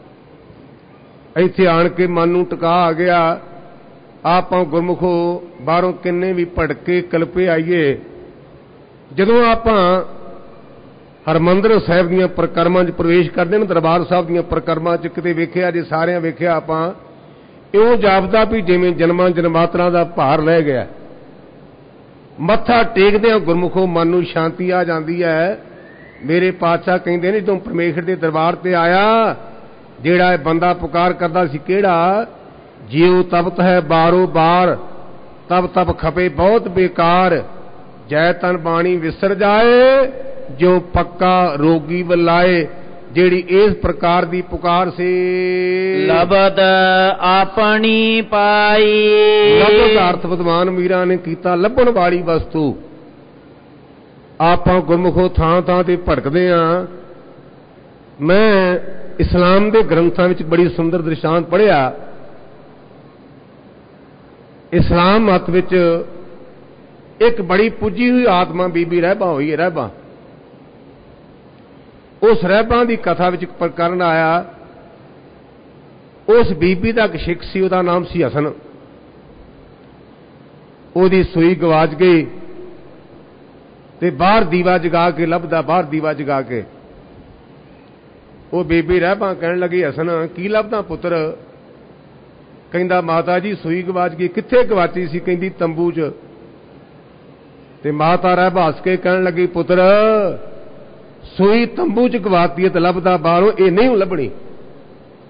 ਇੱਥੇ ਆਣ ਕੇ ਮਨ ਨੂੰ ਟਿਕਾ ਆ ਗਿਆ। ਆਪਾਂ ਗੁਰਮੁਖੋ ਬਾਹਰੋਂ ਕਿੰਨੇ ਵੀ ਭਟਕੇ ਕਲਪੇ ਆਈਏ, ਜਦੋਂ ਆਪਾਂ ਹਰਮੰਦਰ ਸਾਹਿਬ ਦੀਆਂ ਪ੍ਰਕਰਮਾਂ 'ਚ ਪ੍ਰਵੇਸ਼ ਕਰਦੇ ਨੇ, ਦਰਬਾਰ ਸਾਹਿਬ ਦੀਆਂ ਪ੍ਰਕਰਮਾਂ 'ਚ ਕਿਤੇ ਵੇਖਿਆ ਜੇ ਸਾਰਿਆਂ ਵੇਖਿਆ ਆਪਾਂ, ਇਉਂ ਜਾਪਦਾ ਵੀ ਜਿਵੇਂ ਜਨਮਾਂ ਜਨਮਾਤਰਾਂ ਦਾ ਭਾਰ ਰਹਿ ਗਿਆ। ਮੱਥਾ ਟੇਕਦੇ ਆ ਗੁਰਮੁਖੋ ਮਨ ਨੂੰ ਸ਼ਾਂਤੀ ਆ ਜਾਂਦੀ ਹੈ। ਮੇਰੇ ਪਾਤਸ਼ਾਹ ਕਹਿੰਦੇ ਨੇ ਜਦੋਂ ਪਰਮੇਸ਼ਰ ਦੇ ਦਰਬਾਰ ਤੇ ਆਇਆ, ਜਿਹੜਾ ਇਹ ਬੰਦਾ ਪੁਕਾਰ ਕਰਦਾ ਸੀ ਕਿਹੜਾ, ਜਿਉ ਤਪਤ ਹੈ ਬਾਰੋ ਬਾਰ, ਤਬ ਤਬ ਖਪੇ ਬਹੁਤ ਬੇਕਾਰ, ਜੈ ਤਨ ਬਾਣੀ ਵਿਸਰ ਜਾਏ, ਜੋ ਪੱਕਾ ਰੋਗੀ ਬੁਲਾਏ। ਜਿਹੜੀ ਇਸ ਪ੍ਰਕਾਰ ਦੀ ਪੁਕਾਰ ਸੀ, ਲਬਦ ਆਪਣੀ ਪਾਈ। ਲਬਦ ਦਾ ਅਰਥ ਵਿਦਵਾਨ ਮੀਰਾਂ ਨੇ ਕੀਤਾ ਲੱਭਣ ਵਾਲੀ ਵਸਤੂ। ਆਪਾਂ ਗੁਰਮੁਖੋ ਥਾਂ ਥਾਂ ਤੇ ਭਟਕਦੇ ਆਂ। ਮੈਂ ਇਸਲਾਮ ਦੇ ਗ੍ਰੰਥਾਂ ਵਿੱਚ ਬੜੀ ਸੁੰਦਰ ਦ੍ਰਿਸ਼ਾਂਤ ਪੜ੍ਹਿਆ। ਇਸਲਾਮ ਮਤ ਵਿੱਚ ਇੱਕ ਬੜੀ ਪੁੱਜੀ ਹੋਈ ਆਤਮਾ ਬੀਬੀ ਰਹਿਬਾ ਹੋਈ ਹੈ, ਰਹਿਬਾ। ਉਸ ਰਹਿਬਾਂ ਦੀ ਕਥਾ ਵਿੱਚ ਇੱਕ ਪ੍ਰਕਰਨ ਆਇਆ। ਉਸ ਬੀਬੀ ਦਾ ਇੱਕ ਸਿੱਖ ਸੀ, ਉਹਦਾ ਨਾਮ ਸੀ ਹਸਨ। ਉਹਦੀ ਸੂਈ ਗਵਾਚ ਗਈ ਤੇ ਬਾਹਰ ਦੀਵਾ ਜਗਾ ਕੇ ਲੱਭਦਾ, ਬਾਹਰ ਦੀਵਾ ਜਗਾ ਕੇ। ਉਹ ਬੀਬੀ ਰਹਿਬਾਂ ਕਹਿਣ ਲੱਗੀ, ਹਸਨ ਕੀ ਲੱਭਦਾ ਪੁੱਤਰ? ਕਹਿੰਦਾ ਮਾਤਾ ਜੀ ਸੂਈ ਗਵਾਚ ਗਈ। ਕਿੱਥੇ ਗਵਾਚੀ ਸੀ? ਕਹਿੰਦੀ ਤੰਬੂ 'ਚ। ਤੇ ਮਾਤਾ ਰਹਿਬਾ ਹੱਸ ਕੇ ਕਹਿਣ ਲੱਗੀ, ਪੁੱਤਰ ਸੂਈ ਤੰਬੂ 'ਚ ਗਵਾਤੀ ਹੈ ਤੇ ਲੱਭਦਾ ਬਾਹਰੋਂ, ਇਹ ਨਹੀਂ ਲੱਭਣੀ।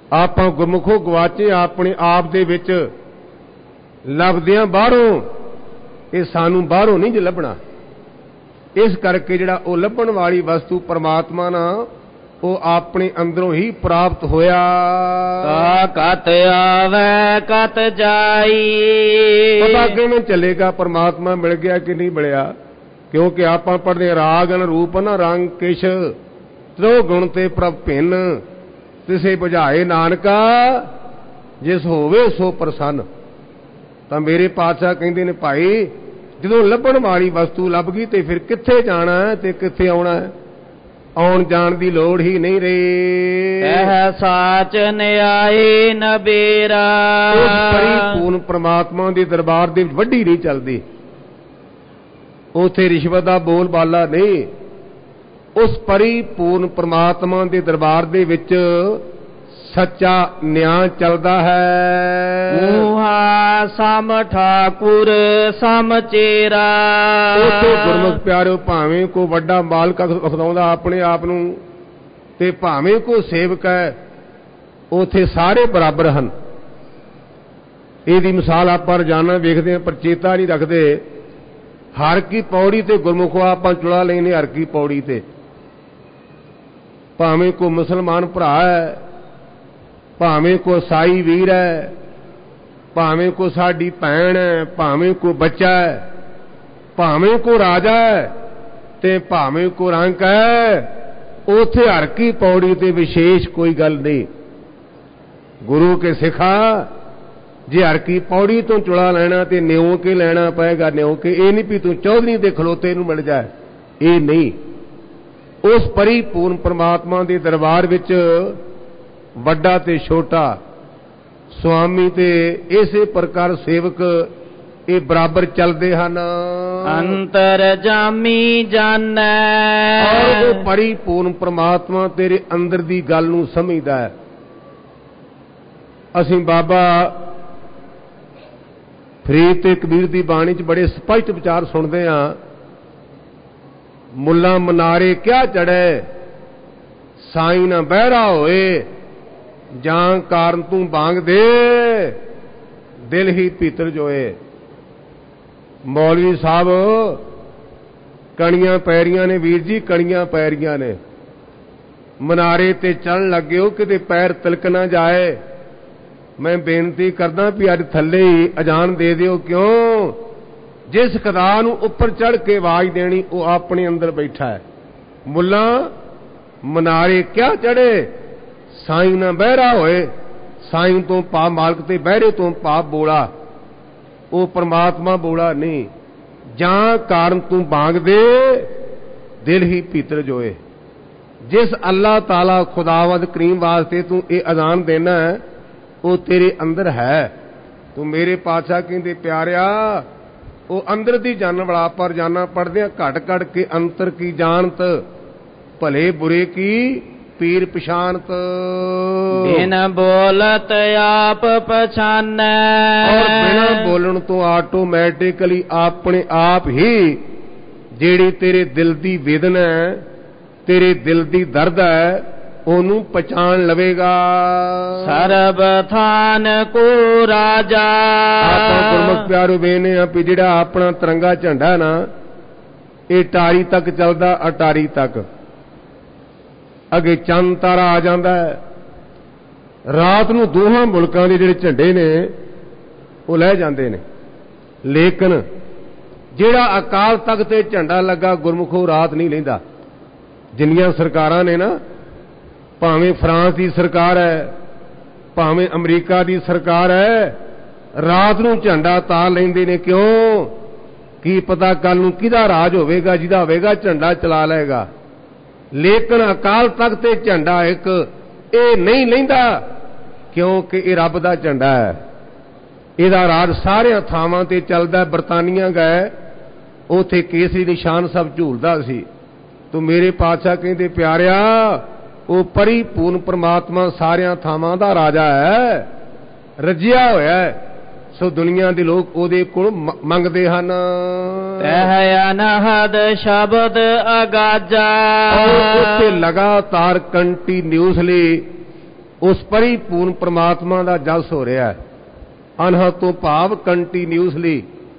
ਆਪਾਂ ਗੁਰਮੁਖੋ ਗਵਾਚੇ ਆਪਣੇ ਆਪ ਦੇ ਵਿੱਚ ਲੱਭਦਿਆਂ ਬਾਹਰੋਂ। ਇਹ ਸਾਨੂੰ ਬਾਹਰੋਂ ਨਹੀਂ ਜੇ ਲੱਭਣਾ। ਇਸ ਕਰਕੇ ਜਿਹੜਾ ਉਹ ਲੱਭਣ ਵਾਲੀ ਵਸਤੂ ਪਰਮਾਤਮਾ ਨਾ, ਉਹ ਆਪਣੇ ਅੰਦਰੋਂ ਹੀ ਪ੍ਰਾਪਤ ਹੋਇਆ। ਕਾ ਕਤ ਆਵੇ ਕਤ ਜਾਈ। ਪਤਾ ਕਿਵੇਂ ਚੱਲੇਗਾ ਪਰਮਾਤਮਾ ਮਿਲ ਗਿਆ ਕਿ ਨਹੀਂ ਮਿਲਿਆ? ਕਿਉਂਕਿ ਆਪਾਂ ਪੜ੍ਹਦੇ ਰਾਗ ਅਨਰੂਪ ਨਾ ਰੰਗ ਕਿਛ ਤ੍ਰੋ ਗੁਣ ਤੇ ਪ੍ਰਭ ਭਿੰਨ ਤਿਸੇ ਬੁਝਾਏ ਨਾਨਕਾ ਜਿਸ ਹੋਵੇ ਸੋ ਪ੍ਰਸੰਨ। ਤਾਂ ਮੇਰੇ ਪਾਤਸ਼ਾਹ ਕਹਿੰਦੇ ਨੇ ਭਾਈ ਜਦੋਂ ਲੱਭਣ ਵਾਲੀ ਵਸਤੂ ਲੱਭ ਗਈ ਤੇ ਫਿਰ ਕਿੱਥੇ ਜਾਣਾ ਤੇ ਕਿੱਥੇ ਆਉਣਾ? ਆਉਣ ਜਾਣ ਦੀ ਲੋੜ ਹੀ ਨਹੀਂ ਰਹੀ। ਇਹ ਸਾਚ ਨਿਆਏ ਨਬੇਰਾ। ਉਸ ਪਰਿਪੂਰਨ ਪ੍ਰਮਾਤਮਾ ਦੇ ਦਰਬਾਰ ਦੇ ਵਿੱਚ ਵੱਡੀ ਨਹੀਂ ਚੱਲਦੀ। ਉਥੇ ਰਿਸ਼ਵਤ ਦਾ ਬੋਲ ਬਾਲਾ ਨਹੀਂ। ਉਸ ਪਰਿਪੂਰਨ ਪ੍ਰਮਾਤਮਾ ਦੇ ਦਰਬਾਰ ਦੇ ਵਿੱਚ ਸੱਚਾ ਨਿਆਂ ਚੱਲਦਾ ਹੈ। ਮੂਹਾ ਸਮ ਠਾਕੁਰ ਸਮ ਚੇਰਾ। ਉਥੇ ਗੁਰਮੁਖ ਪਿਆਰਿਓ ਭਾਵੇਂ ਕੋ ਵੱਡਾ ਮਾਲਕ ਅਖਦਾਉਂਦਾ ਆਪਣੇ ਆਪ ਨੂੰ ਤੇ ਭਾਵੇਂ ਕੋ ਸੇਵਕ ਹੈ, ਉਥੇ ਸਾਰੇ ਬਰਾਬਰ ਹਨ। ਇਹਦੀ ਮਿਸਾਲ ਆਪਾਂ ਰੋਜ਼ਾਨਾ ਵੇਖਦੇ ਹਾਂ ਪਰ ਚੇਤਾ ਨਹੀਂ ਰੱਖਦੇ। ਹਰ ਕੀ ਪੌੜੀ ਤੇ ਗੁਰਮੁਖੋ ਆਪਾਂ ਚੁਲਾ ਲੈਨੇ ਹਰ ਕੀ ਪੌੜੀ ਤੇ। ਭਾਵੇਂ ਕੋ ਮੁਸਲਮਾਨ ਭਰਾ ਹੈ, ਭਾਵੇਂ ਕੋ ਸਾਈ ਵੀਰ ਹੈ, ਭਾਵੇਂ ਕੋ ਸਾਡੀ ਭੈਣ ਹੈ, ਭਾਵੇਂ ਕੋ ਬੱਚਾ ਹੈ, ਭਾਵੇਂ ਕੋ ਰਾਜਾ ਹੈ ਤੇ ਭਾਵੇਂ ਕੋ ਰੰਕ ਹੈ, ਉਥੇ ਹਰ ਕੀ ਪੌੜੀ ਤੇ ਵਿਸ਼ੇਸ਼ ਕੋਈ ਗੱਲ ਨਹੀਂ। ਗੁਰੂ ਕੇ ਸਿੱਖਾ ਜੇ ਹਰ ਕੀ ਪੌੜੀ ਤੋਂ ਚੁਲਾ ਲੈਣਾ ਤੇ ਨਿਉ ਕੇ ਲੈਣਾ ਪਏਗਾ। ਨਿਉ ਕੇ ਇਹ ਨਹੀਂ ਵੀ ਤੂੰ ਚੌਧਰੀ ਦੇ ਖਲੋਤੇ ਨੂੰ ਮਿਲ ਜਾਏ, ਇਹ ਨਹੀਂ। ਉਸ ਪਰਿਪੂਰਨ ਪਰਮਾਤਮਾ ਦੇ ਦਰਬਾਰ ਵਿੱਚ ਵੱਡਾ ਤੇ ਛੋਟਾ, ਸੁਆਮੀ ਤੇ ਇਸੇ ਪ੍ਰਕਾਰ ਸੇਵਕ ਇਹ ਬਰਾਬਰ ਚੱਲਦੇ ਹਨ। ਅੰਤਰ ਜਾਮੀ ਜਾਣੈ। ਔਰ ਉਹ ਪਰਿਪੂਰਨ ਪਰਮਾਤਮਾ ਤੇਰੇ ਅੰਦਰ ਦੀ ਗੱਲ ਨੂੰ ਸਮਝਦਾ ਹੈ। ਅਸੀਂ ਬਾਬਾ ਫਰੀਦ ਤੇ ਕਬੀਰ ਦੀ ਬਾਣੀ 'ਚ ਬੜੇ ਸਪਸ਼ਟ ਵਿਚਾਰ ਸੁਣਦੇ ਹਾਂ। ਮੁੱਲਾ ਮਨਾਰੇ ਕਿਆ ਚੜ੍ਹੇ ਸਾਈਂ ਨਾ ਬਹਿਰਾ ਹੋਏ, ਜਾਂ ਕਾਰਨ ਤੂੰ ਬਾਂਗ ਦੇ ਦਿਲ ਹੀ ਭੀਤਰ ਜੋਏ। ਮੌਲਵੀ ਸਾਹਿਬ ਕਣੀਆਂ ਪੈ ਰਹੀਆਂ ਨੇ ਵੀਰ ਜੀ, ਕਣੀਆਂ ਪੈ ਰਹੀਆਂ ਨੇ। ਮਨਾਰੇ ਤੇ ਚੜ੍ਹਨ ਲੱਗਿਓ ਕਿਤੇ ਪੈਰ ਤਿਲਕ ਨਾ ਜਾਏ। ਮੈਂ ਬੇਨਤੀ ਕਰਦਾ ਵੀ ਅੱਜ ਥੱਲੇ ਹੀ ਅਜਾਨ ਦੇ ਦਿਓ। ਕਿਉਂ? ਜਿਸ ਖੁਦਾ ਨੂੰ ਉੱਪਰ ਚੜ੍ਹ ਕੇ ਆਵਾਜ਼ ਦੇਣੀ ਉਹ ਆਪਣੇ ਅੰਦਰ ਬੈਠਾ ਹੈ। ਮੁੱਲਾ ਮਨਾਰੇ ਕਿਆ ਚੜ੍ਹੇ ਸਾਈਂ ਨਾ ਬਹਿਰਾ ਹੋਏ। ਸਾਈਂ ਤੋਂ ਪਾ ਮਾਲਕ ਤੇ ਬਹਿਰੇ ਤੋਂ ਪਾ ਬੋਲਾ। ਉਹ ਪਰਮਾਤਮਾ ਬੋਲਾ ਨਹੀਂ। ਜਾਂ ਕਾਰਨ ਤੂੰ ਬਾਂਗ ਦੇ ਦਿਲ ਹੀ ਭੀਤਰ ਜੋਏ। ਜਿਸ ਅੱਲਾਹ ਤਾਲਾ ਖੁਦਾਵੰਦ ਕਰੀਮ ਵਾਸਤੇ ਤੂੰ ਇਹ ਅਜ਼ਾਨ ਦੇਣਾ ਹੈ ਉਹ ਤੇਰੇ ਅੰਦਰ ਹੈ। ਤੂੰ ਮੇਰੇ ਪਾਤਸ਼ਾਹ ਕਹਿੰਦੇ ਪਿਆਰਿਆ ਉਹ ਅੰਦਰ ਦੀ ਜਾਣਨ ਵਾਲਾ। ਪਰ ਜਾਨਾ ਪੜਦੇ ਆ ਘਟ ਘਟ ਕੇ ਅੰਤਰ ਕੀ ਜਾਣਤ, ਭਲੇ ਬੁਰੇ ਕੀ ਪੀਰ ਪਛਾਨਤ। ਬਿਨ ਬੋਲਤ ਆਪ ਪਛਾਨੈ। ਔਰ ਬਿਨਾਂ ਬੋਲਣ ਤੋਂ ਆਟੋਮੈਟਿਕਲੀ ਆਪਣੇ ਆਪ ਹੀ ਜਿਹੜੀ ਤੇਰੇ ਦਿਲ ਦੀ ਵੇਦਨਾ ਹੈ, ਤੇਰੇ ਦਿਲ ਦੀ ਦਰਦ ਹੈ, ਉਹਨੂੰ ਪਛਾਣ ਲਵੇਗਾ। ਸਰਬ ਥਾਨ ਕੋ ਰਾਜਾ। ਆਪਾਂ ਗੁਰਮੁਖ ਪਿਆਰੋ ਵੇਖਨੇ ਆ ਵੀ ਜਿਹੜਾ ਆਪਣਾ ਤਿਰੰਗਾ ਝੰਡਾ ਨਾ ਇਹ ਟਾਰੀ ਤੱਕ ਚੱਲਦਾ, ਅਟਾਰੀ ਤੱਕ। ਅੱਗੇ ਚੰਦ ਤਾਰਾ ਆ ਜਾਂਦਾ ਹੈ। ਰਾਤ ਨੂੰ ਦੋਹਾਂ ਮੁਲਕਾਂ ਦੇ ਜਿਹੜੇ ਝੰਡੇ ਨੇ ਉਹ ਲੈ ਜਾਂਦੇ ਨੇ। ਲੇਕਿਨ ਜਿਹੜਾ ਅਕਾਲ ਤਖਤ ਤੇ ਝੰਡਾ ਲੱਗਾ ਗੁਰਮੁਖੋ ਰਾਤ ਨਹੀਂ ਲੈਂਦਾ। ਜਿੰਨੀਆਂ ਸਰਕਾਰਾਂ ਨੇ ਨਾ, ਭਾਵੇਂ ਫਰਾਂਸ ਦੀ ਸਰਕਾਰ ਹੈ, ਭਾਵੇਂ ਅਮਰੀਕਾ ਦੀ ਸਰਕਾਰ ਹੈ, ਰਾਤ ਨੂੰ ਝੰਡਾ ਤਾਂ ਲੈਂਦੇ ਨੇ। ਕਿਉਂ? ਕੀ ਪਤਾ ਕੱਲ ਨੂੰ ਕਿਹਦਾ ਰਾਜ ਹੋਵੇਗਾ, ਜਿਹਦਾ ਹੋਵੇਗਾ ਝੰਡਾ ਚਲਾ ਲਏਗਾ। ਲੇਕਿਨ ਅਕਾਲ ਤਖਤ ਤੇ ਝੰਡਾ ਇੱਕ ਇਹ ਨਹੀਂ ਲੈਂਦਾ, ਕਿਉਂਕਿ ਇਹ ਰੱਬ ਦਾ ਝੰਡਾ ਹੈ। ਇਹਦਾ ਰਾਜ ਸਾਰਿਆਂ ਥਾਵਾਂ ਤੇ ਚੱਲਦਾ। ਬਰਤਾਨੀਆ ਗਏ, ਉਥੇ ਕੇਸਰੀ ਨਿਸ਼ਾਨ ਸਭ ਝੂਲਦਾ ਸੀ। ਤੂੰ ਮੇਰੇ ਪਾਤਸ਼ਾਹ ਕਹਿੰਦੇ ਪਿਆਰਿਆ ਉਹ ਪਰਿਪੂਰਨ ਪਰਮਾਤਮਾ ਸਾਰਿਆਂ ਥਾਵਾਂ ਦਾ ਰਾਜਾ ਹੈ, ਰੱਜਿਆ ਹੋਇਆ ਹੈ। ਸੋ ਦੁਨੀਆ ਦੇ ਲੋਕ ਉਹਦੇ ਕੋਲ ਮੰਗਦੇ ਹਨ। ਤਹਿ ਅਨਹਦ ਸ਼ਬਦ ਅਗਾਜਾ। ਉੱਥੇ ਲਗਾਤਾਰ ਕੰਟੀਨਿਊਸਲੀ ਉਸ ਪਰਿਪੂਰਨ ਪ੍ਰਮਾਤਮਾ ਦਾ ਜਸ ਹੋ ਰਿਹਾ ਹੈ। ਅਨਹਦ ਤੋਂ ਭਾਵ ਕੰਟੀਨਿਊਸਲੀ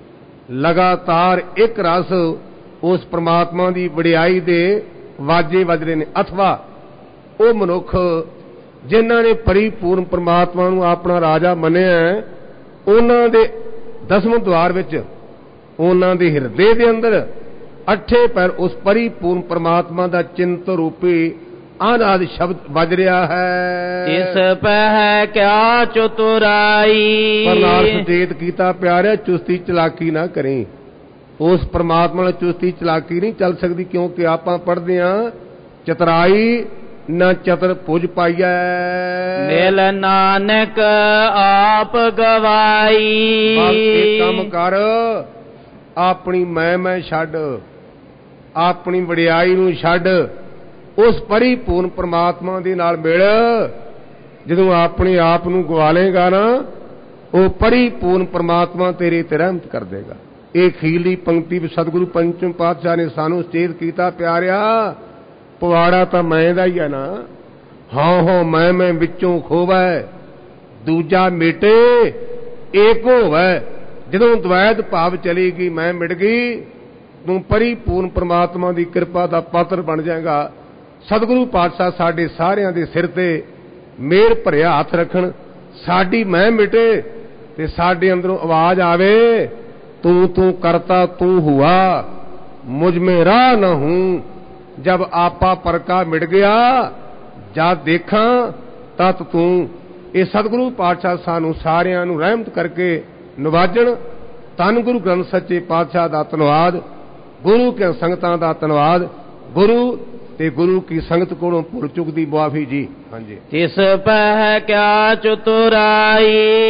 ਲਗਾਤਾਰ ਇੱਕ ਰਸ ਉਸ ਪ੍ਰਮਾਤਮਾ ਦੀ ਵਡਿਆਈ ਦੇ ਵਾਜੇ ਵੱਜ ਰਹੇ ਨੇ। ਅਥਵਾ ਉਹ ਮਨੁੱਖ ਜਿਨ੍ਹਾਂ ਨੇ ਪਰਿਪੂਰਨ ਪ੍ਰਮਾਤਮਾ ਨੂੰ ਆਪਣਾ ਰਾਜਾ ਮੰਨਿਆ, ਉਹਨਾਂ ਦੇ ਦਸਵੇਂ ਦੁਆਰ ਵਿੱਚ, ਉਹਨਾਂ ਦੇ ਹਿਰਦੇ ਦੇ ਅੰਦਰ ਅੱਠੇ ਪੈਰ ਉਸ ਪਰਿਪੂਰਨ ਪ੍ਰਮਾਤਮਾ ਦਾ ਚਿੰਤ ਰੂਪੀ ਅਨਾਦ ਸ਼ਬਦ ਵੱਜ ਰਿਹਾ ਹੈ। ਇਸ ਪਹਿ ਕਿਆ ਚਤੁਰਾਈ। ਪਰ ਨਾਲ ਸੁਚੇਤ ਕੀਤਾ ਪਿਆਰਿਆ, ਚੁਸਤੀ ਚਲਾਕੀ ਨਾ ਕਰੀ। ਉਸ ਪ੍ਰਮਾਤਮਾ ਨਾਲ ਚੁਸਤੀ ਚਲਾਕੀ ਨਹੀਂ ਚੱਲ ਸਕਦੀ, ਕਿਉਂਕਿ ਆਪਾਂ ਪੜ੍ਹਦੇ ਹਾਂ ਚਤਰਾਈ ਨਾ ਚਤਰ ਪੁਜ ਪਾਈਐ। ਮਿਲ ਨਾਨਕ ਆਪ ਗਵਾਈ। ਬਸ ਇਹ ਕੰਮ ਕਰ, ਆਪਣੀ ਮੈਂ ਮੈਂ ਛੱਡ, ਆਪਣੀ ਵਡਿਆਈ ਨੂੰ ਛੱਡ, ਉਸ ਪਰਿਪੂਰਨ ਪ੍ਰਮਾਤਮਾ ਦੇ ਨਾਲ ਮਿਲ। ਜਦੋਂ ਆਪਣੇ ਆਪ ਨੂੰ ਗਵਾ ਲੇਗਾ ਨਾ, ਉਹ ਪਰਿਪੂਰਨ ਪ੍ਰਮਾਤਮਾ ਤੇਰੇ ਤੇ ਰਹਿਮਤ ਕਰ ਦੇਗਾ। ਇਹ ਖੀਲੀ ਪੰਕਤੀ ਵਿੱਚ ਸਤਿਗੁਰੂ ਪੰਚਮ ਪਾਤਸ਼ਾਹ ਨੇ ਸਾਨੂੰ ਸੁਚੇਤ ਕੀਤਾ ਪਿਆਰਿਆ, ਪਵਾੜਾ ਤਾਂ ਮੈਂ ਦਾ ਹੀ ਹੈ ਨਾ। ਹਾਂ ਹੋ ਮੈਂ ਮੈਂ ਵਿੱਚੋਂ ਖੋਵੈ, ਦੂਜਾ ਮਿਟੇ ਏਕ ਹੋਵੈ। ਜਦੋਂ ਦਵੈਤ ਭਾਵ ਚਲੇਗੀ, ਮੈਂ ਮਿਟ ਗਈ, ਤੂੰ ਪਰਿਪੂਰਨ ਪ੍ਰਮਾਤਮਾ ਦੀ ਕਿਰਪਾ ਦਾ ਪਾਤਰ ਬਣ ਜਾਏਗਾ। ਸਤਿਗੁਰੂ ਪਾਤਸ਼ਾਹ ਸਾਡੇ ਸਾਰਿਆਂ ਦੇ ਸਿਰ ਤੇ ਮਿਹਰ ਭਰਿਆ ਹੱਥ ਰੱਖਣ, ਸਾਡੀ ਮੈਂ ਮਿਟੇ ਤੇ ਸਾਡੇ ਅੰਦਰੋਂ ਆਵਾਜ਼ ਆਵੇ, ਤੂੰ ਤੂੰ ਕਰਤਾ ਤੂੰ ਹੁਆ, ਮੁਝ ਮੇਂ ਰਾਹ ਨਾ ਹੂੰ। ਜਬ ਆਪਾ ਪਰਕਾ ਮਿਟ ਗਿਆ, ਜਦ ਦੇਖਾਂ ਤਤ ਤੂੰ। ਇਹ ਸਤਿਗੁਰੂ ਪਾਤਸ਼ਾਹ ਸਾਨੂੰ ਸਾਰਿਆਂ ਨੂੰ ਰਹਿਮਤ ਕਰਕੇ ਨਿਵਾਜਣ। ਧੰਨ ਗੁਰੂ ਗ੍ਰੰਥ ਸੱਚੇ ਪਾਤਸ਼ਾਹ ਦਾ ਧੰਨਵਾਦ, ਗੁਰੂ ਕੇ ਸੰਗਤਾਂ ਦਾ ਧੰਨਵਾਦ। ਗੁਰੂ ਤੇ ਗੁਰੂ ਕੀ ਸੰਗਤ ਕੋਲੋਂ ਭੁੱਲ ਚੁੱਕ ਦੀ ਮੁਆਫੀ ਜੀ। ਹਾਂਜੀ। ਤਿਸ ਪਹਿ ਕਿਆ ਚਤੁਰਾਈ,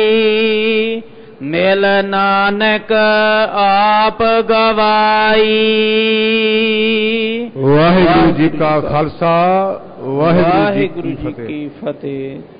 ਮਿਲ ਨਾਨਕ ਆਪ ਗਵਾਈ। ਵਾਹਿਗੁਰੂ ਜੀ ਕਾ ਖਾਲਸਾ, ਵਾਹਿਗੁਰੂ ਜੀ ਕੀ ਫਤਿਹ।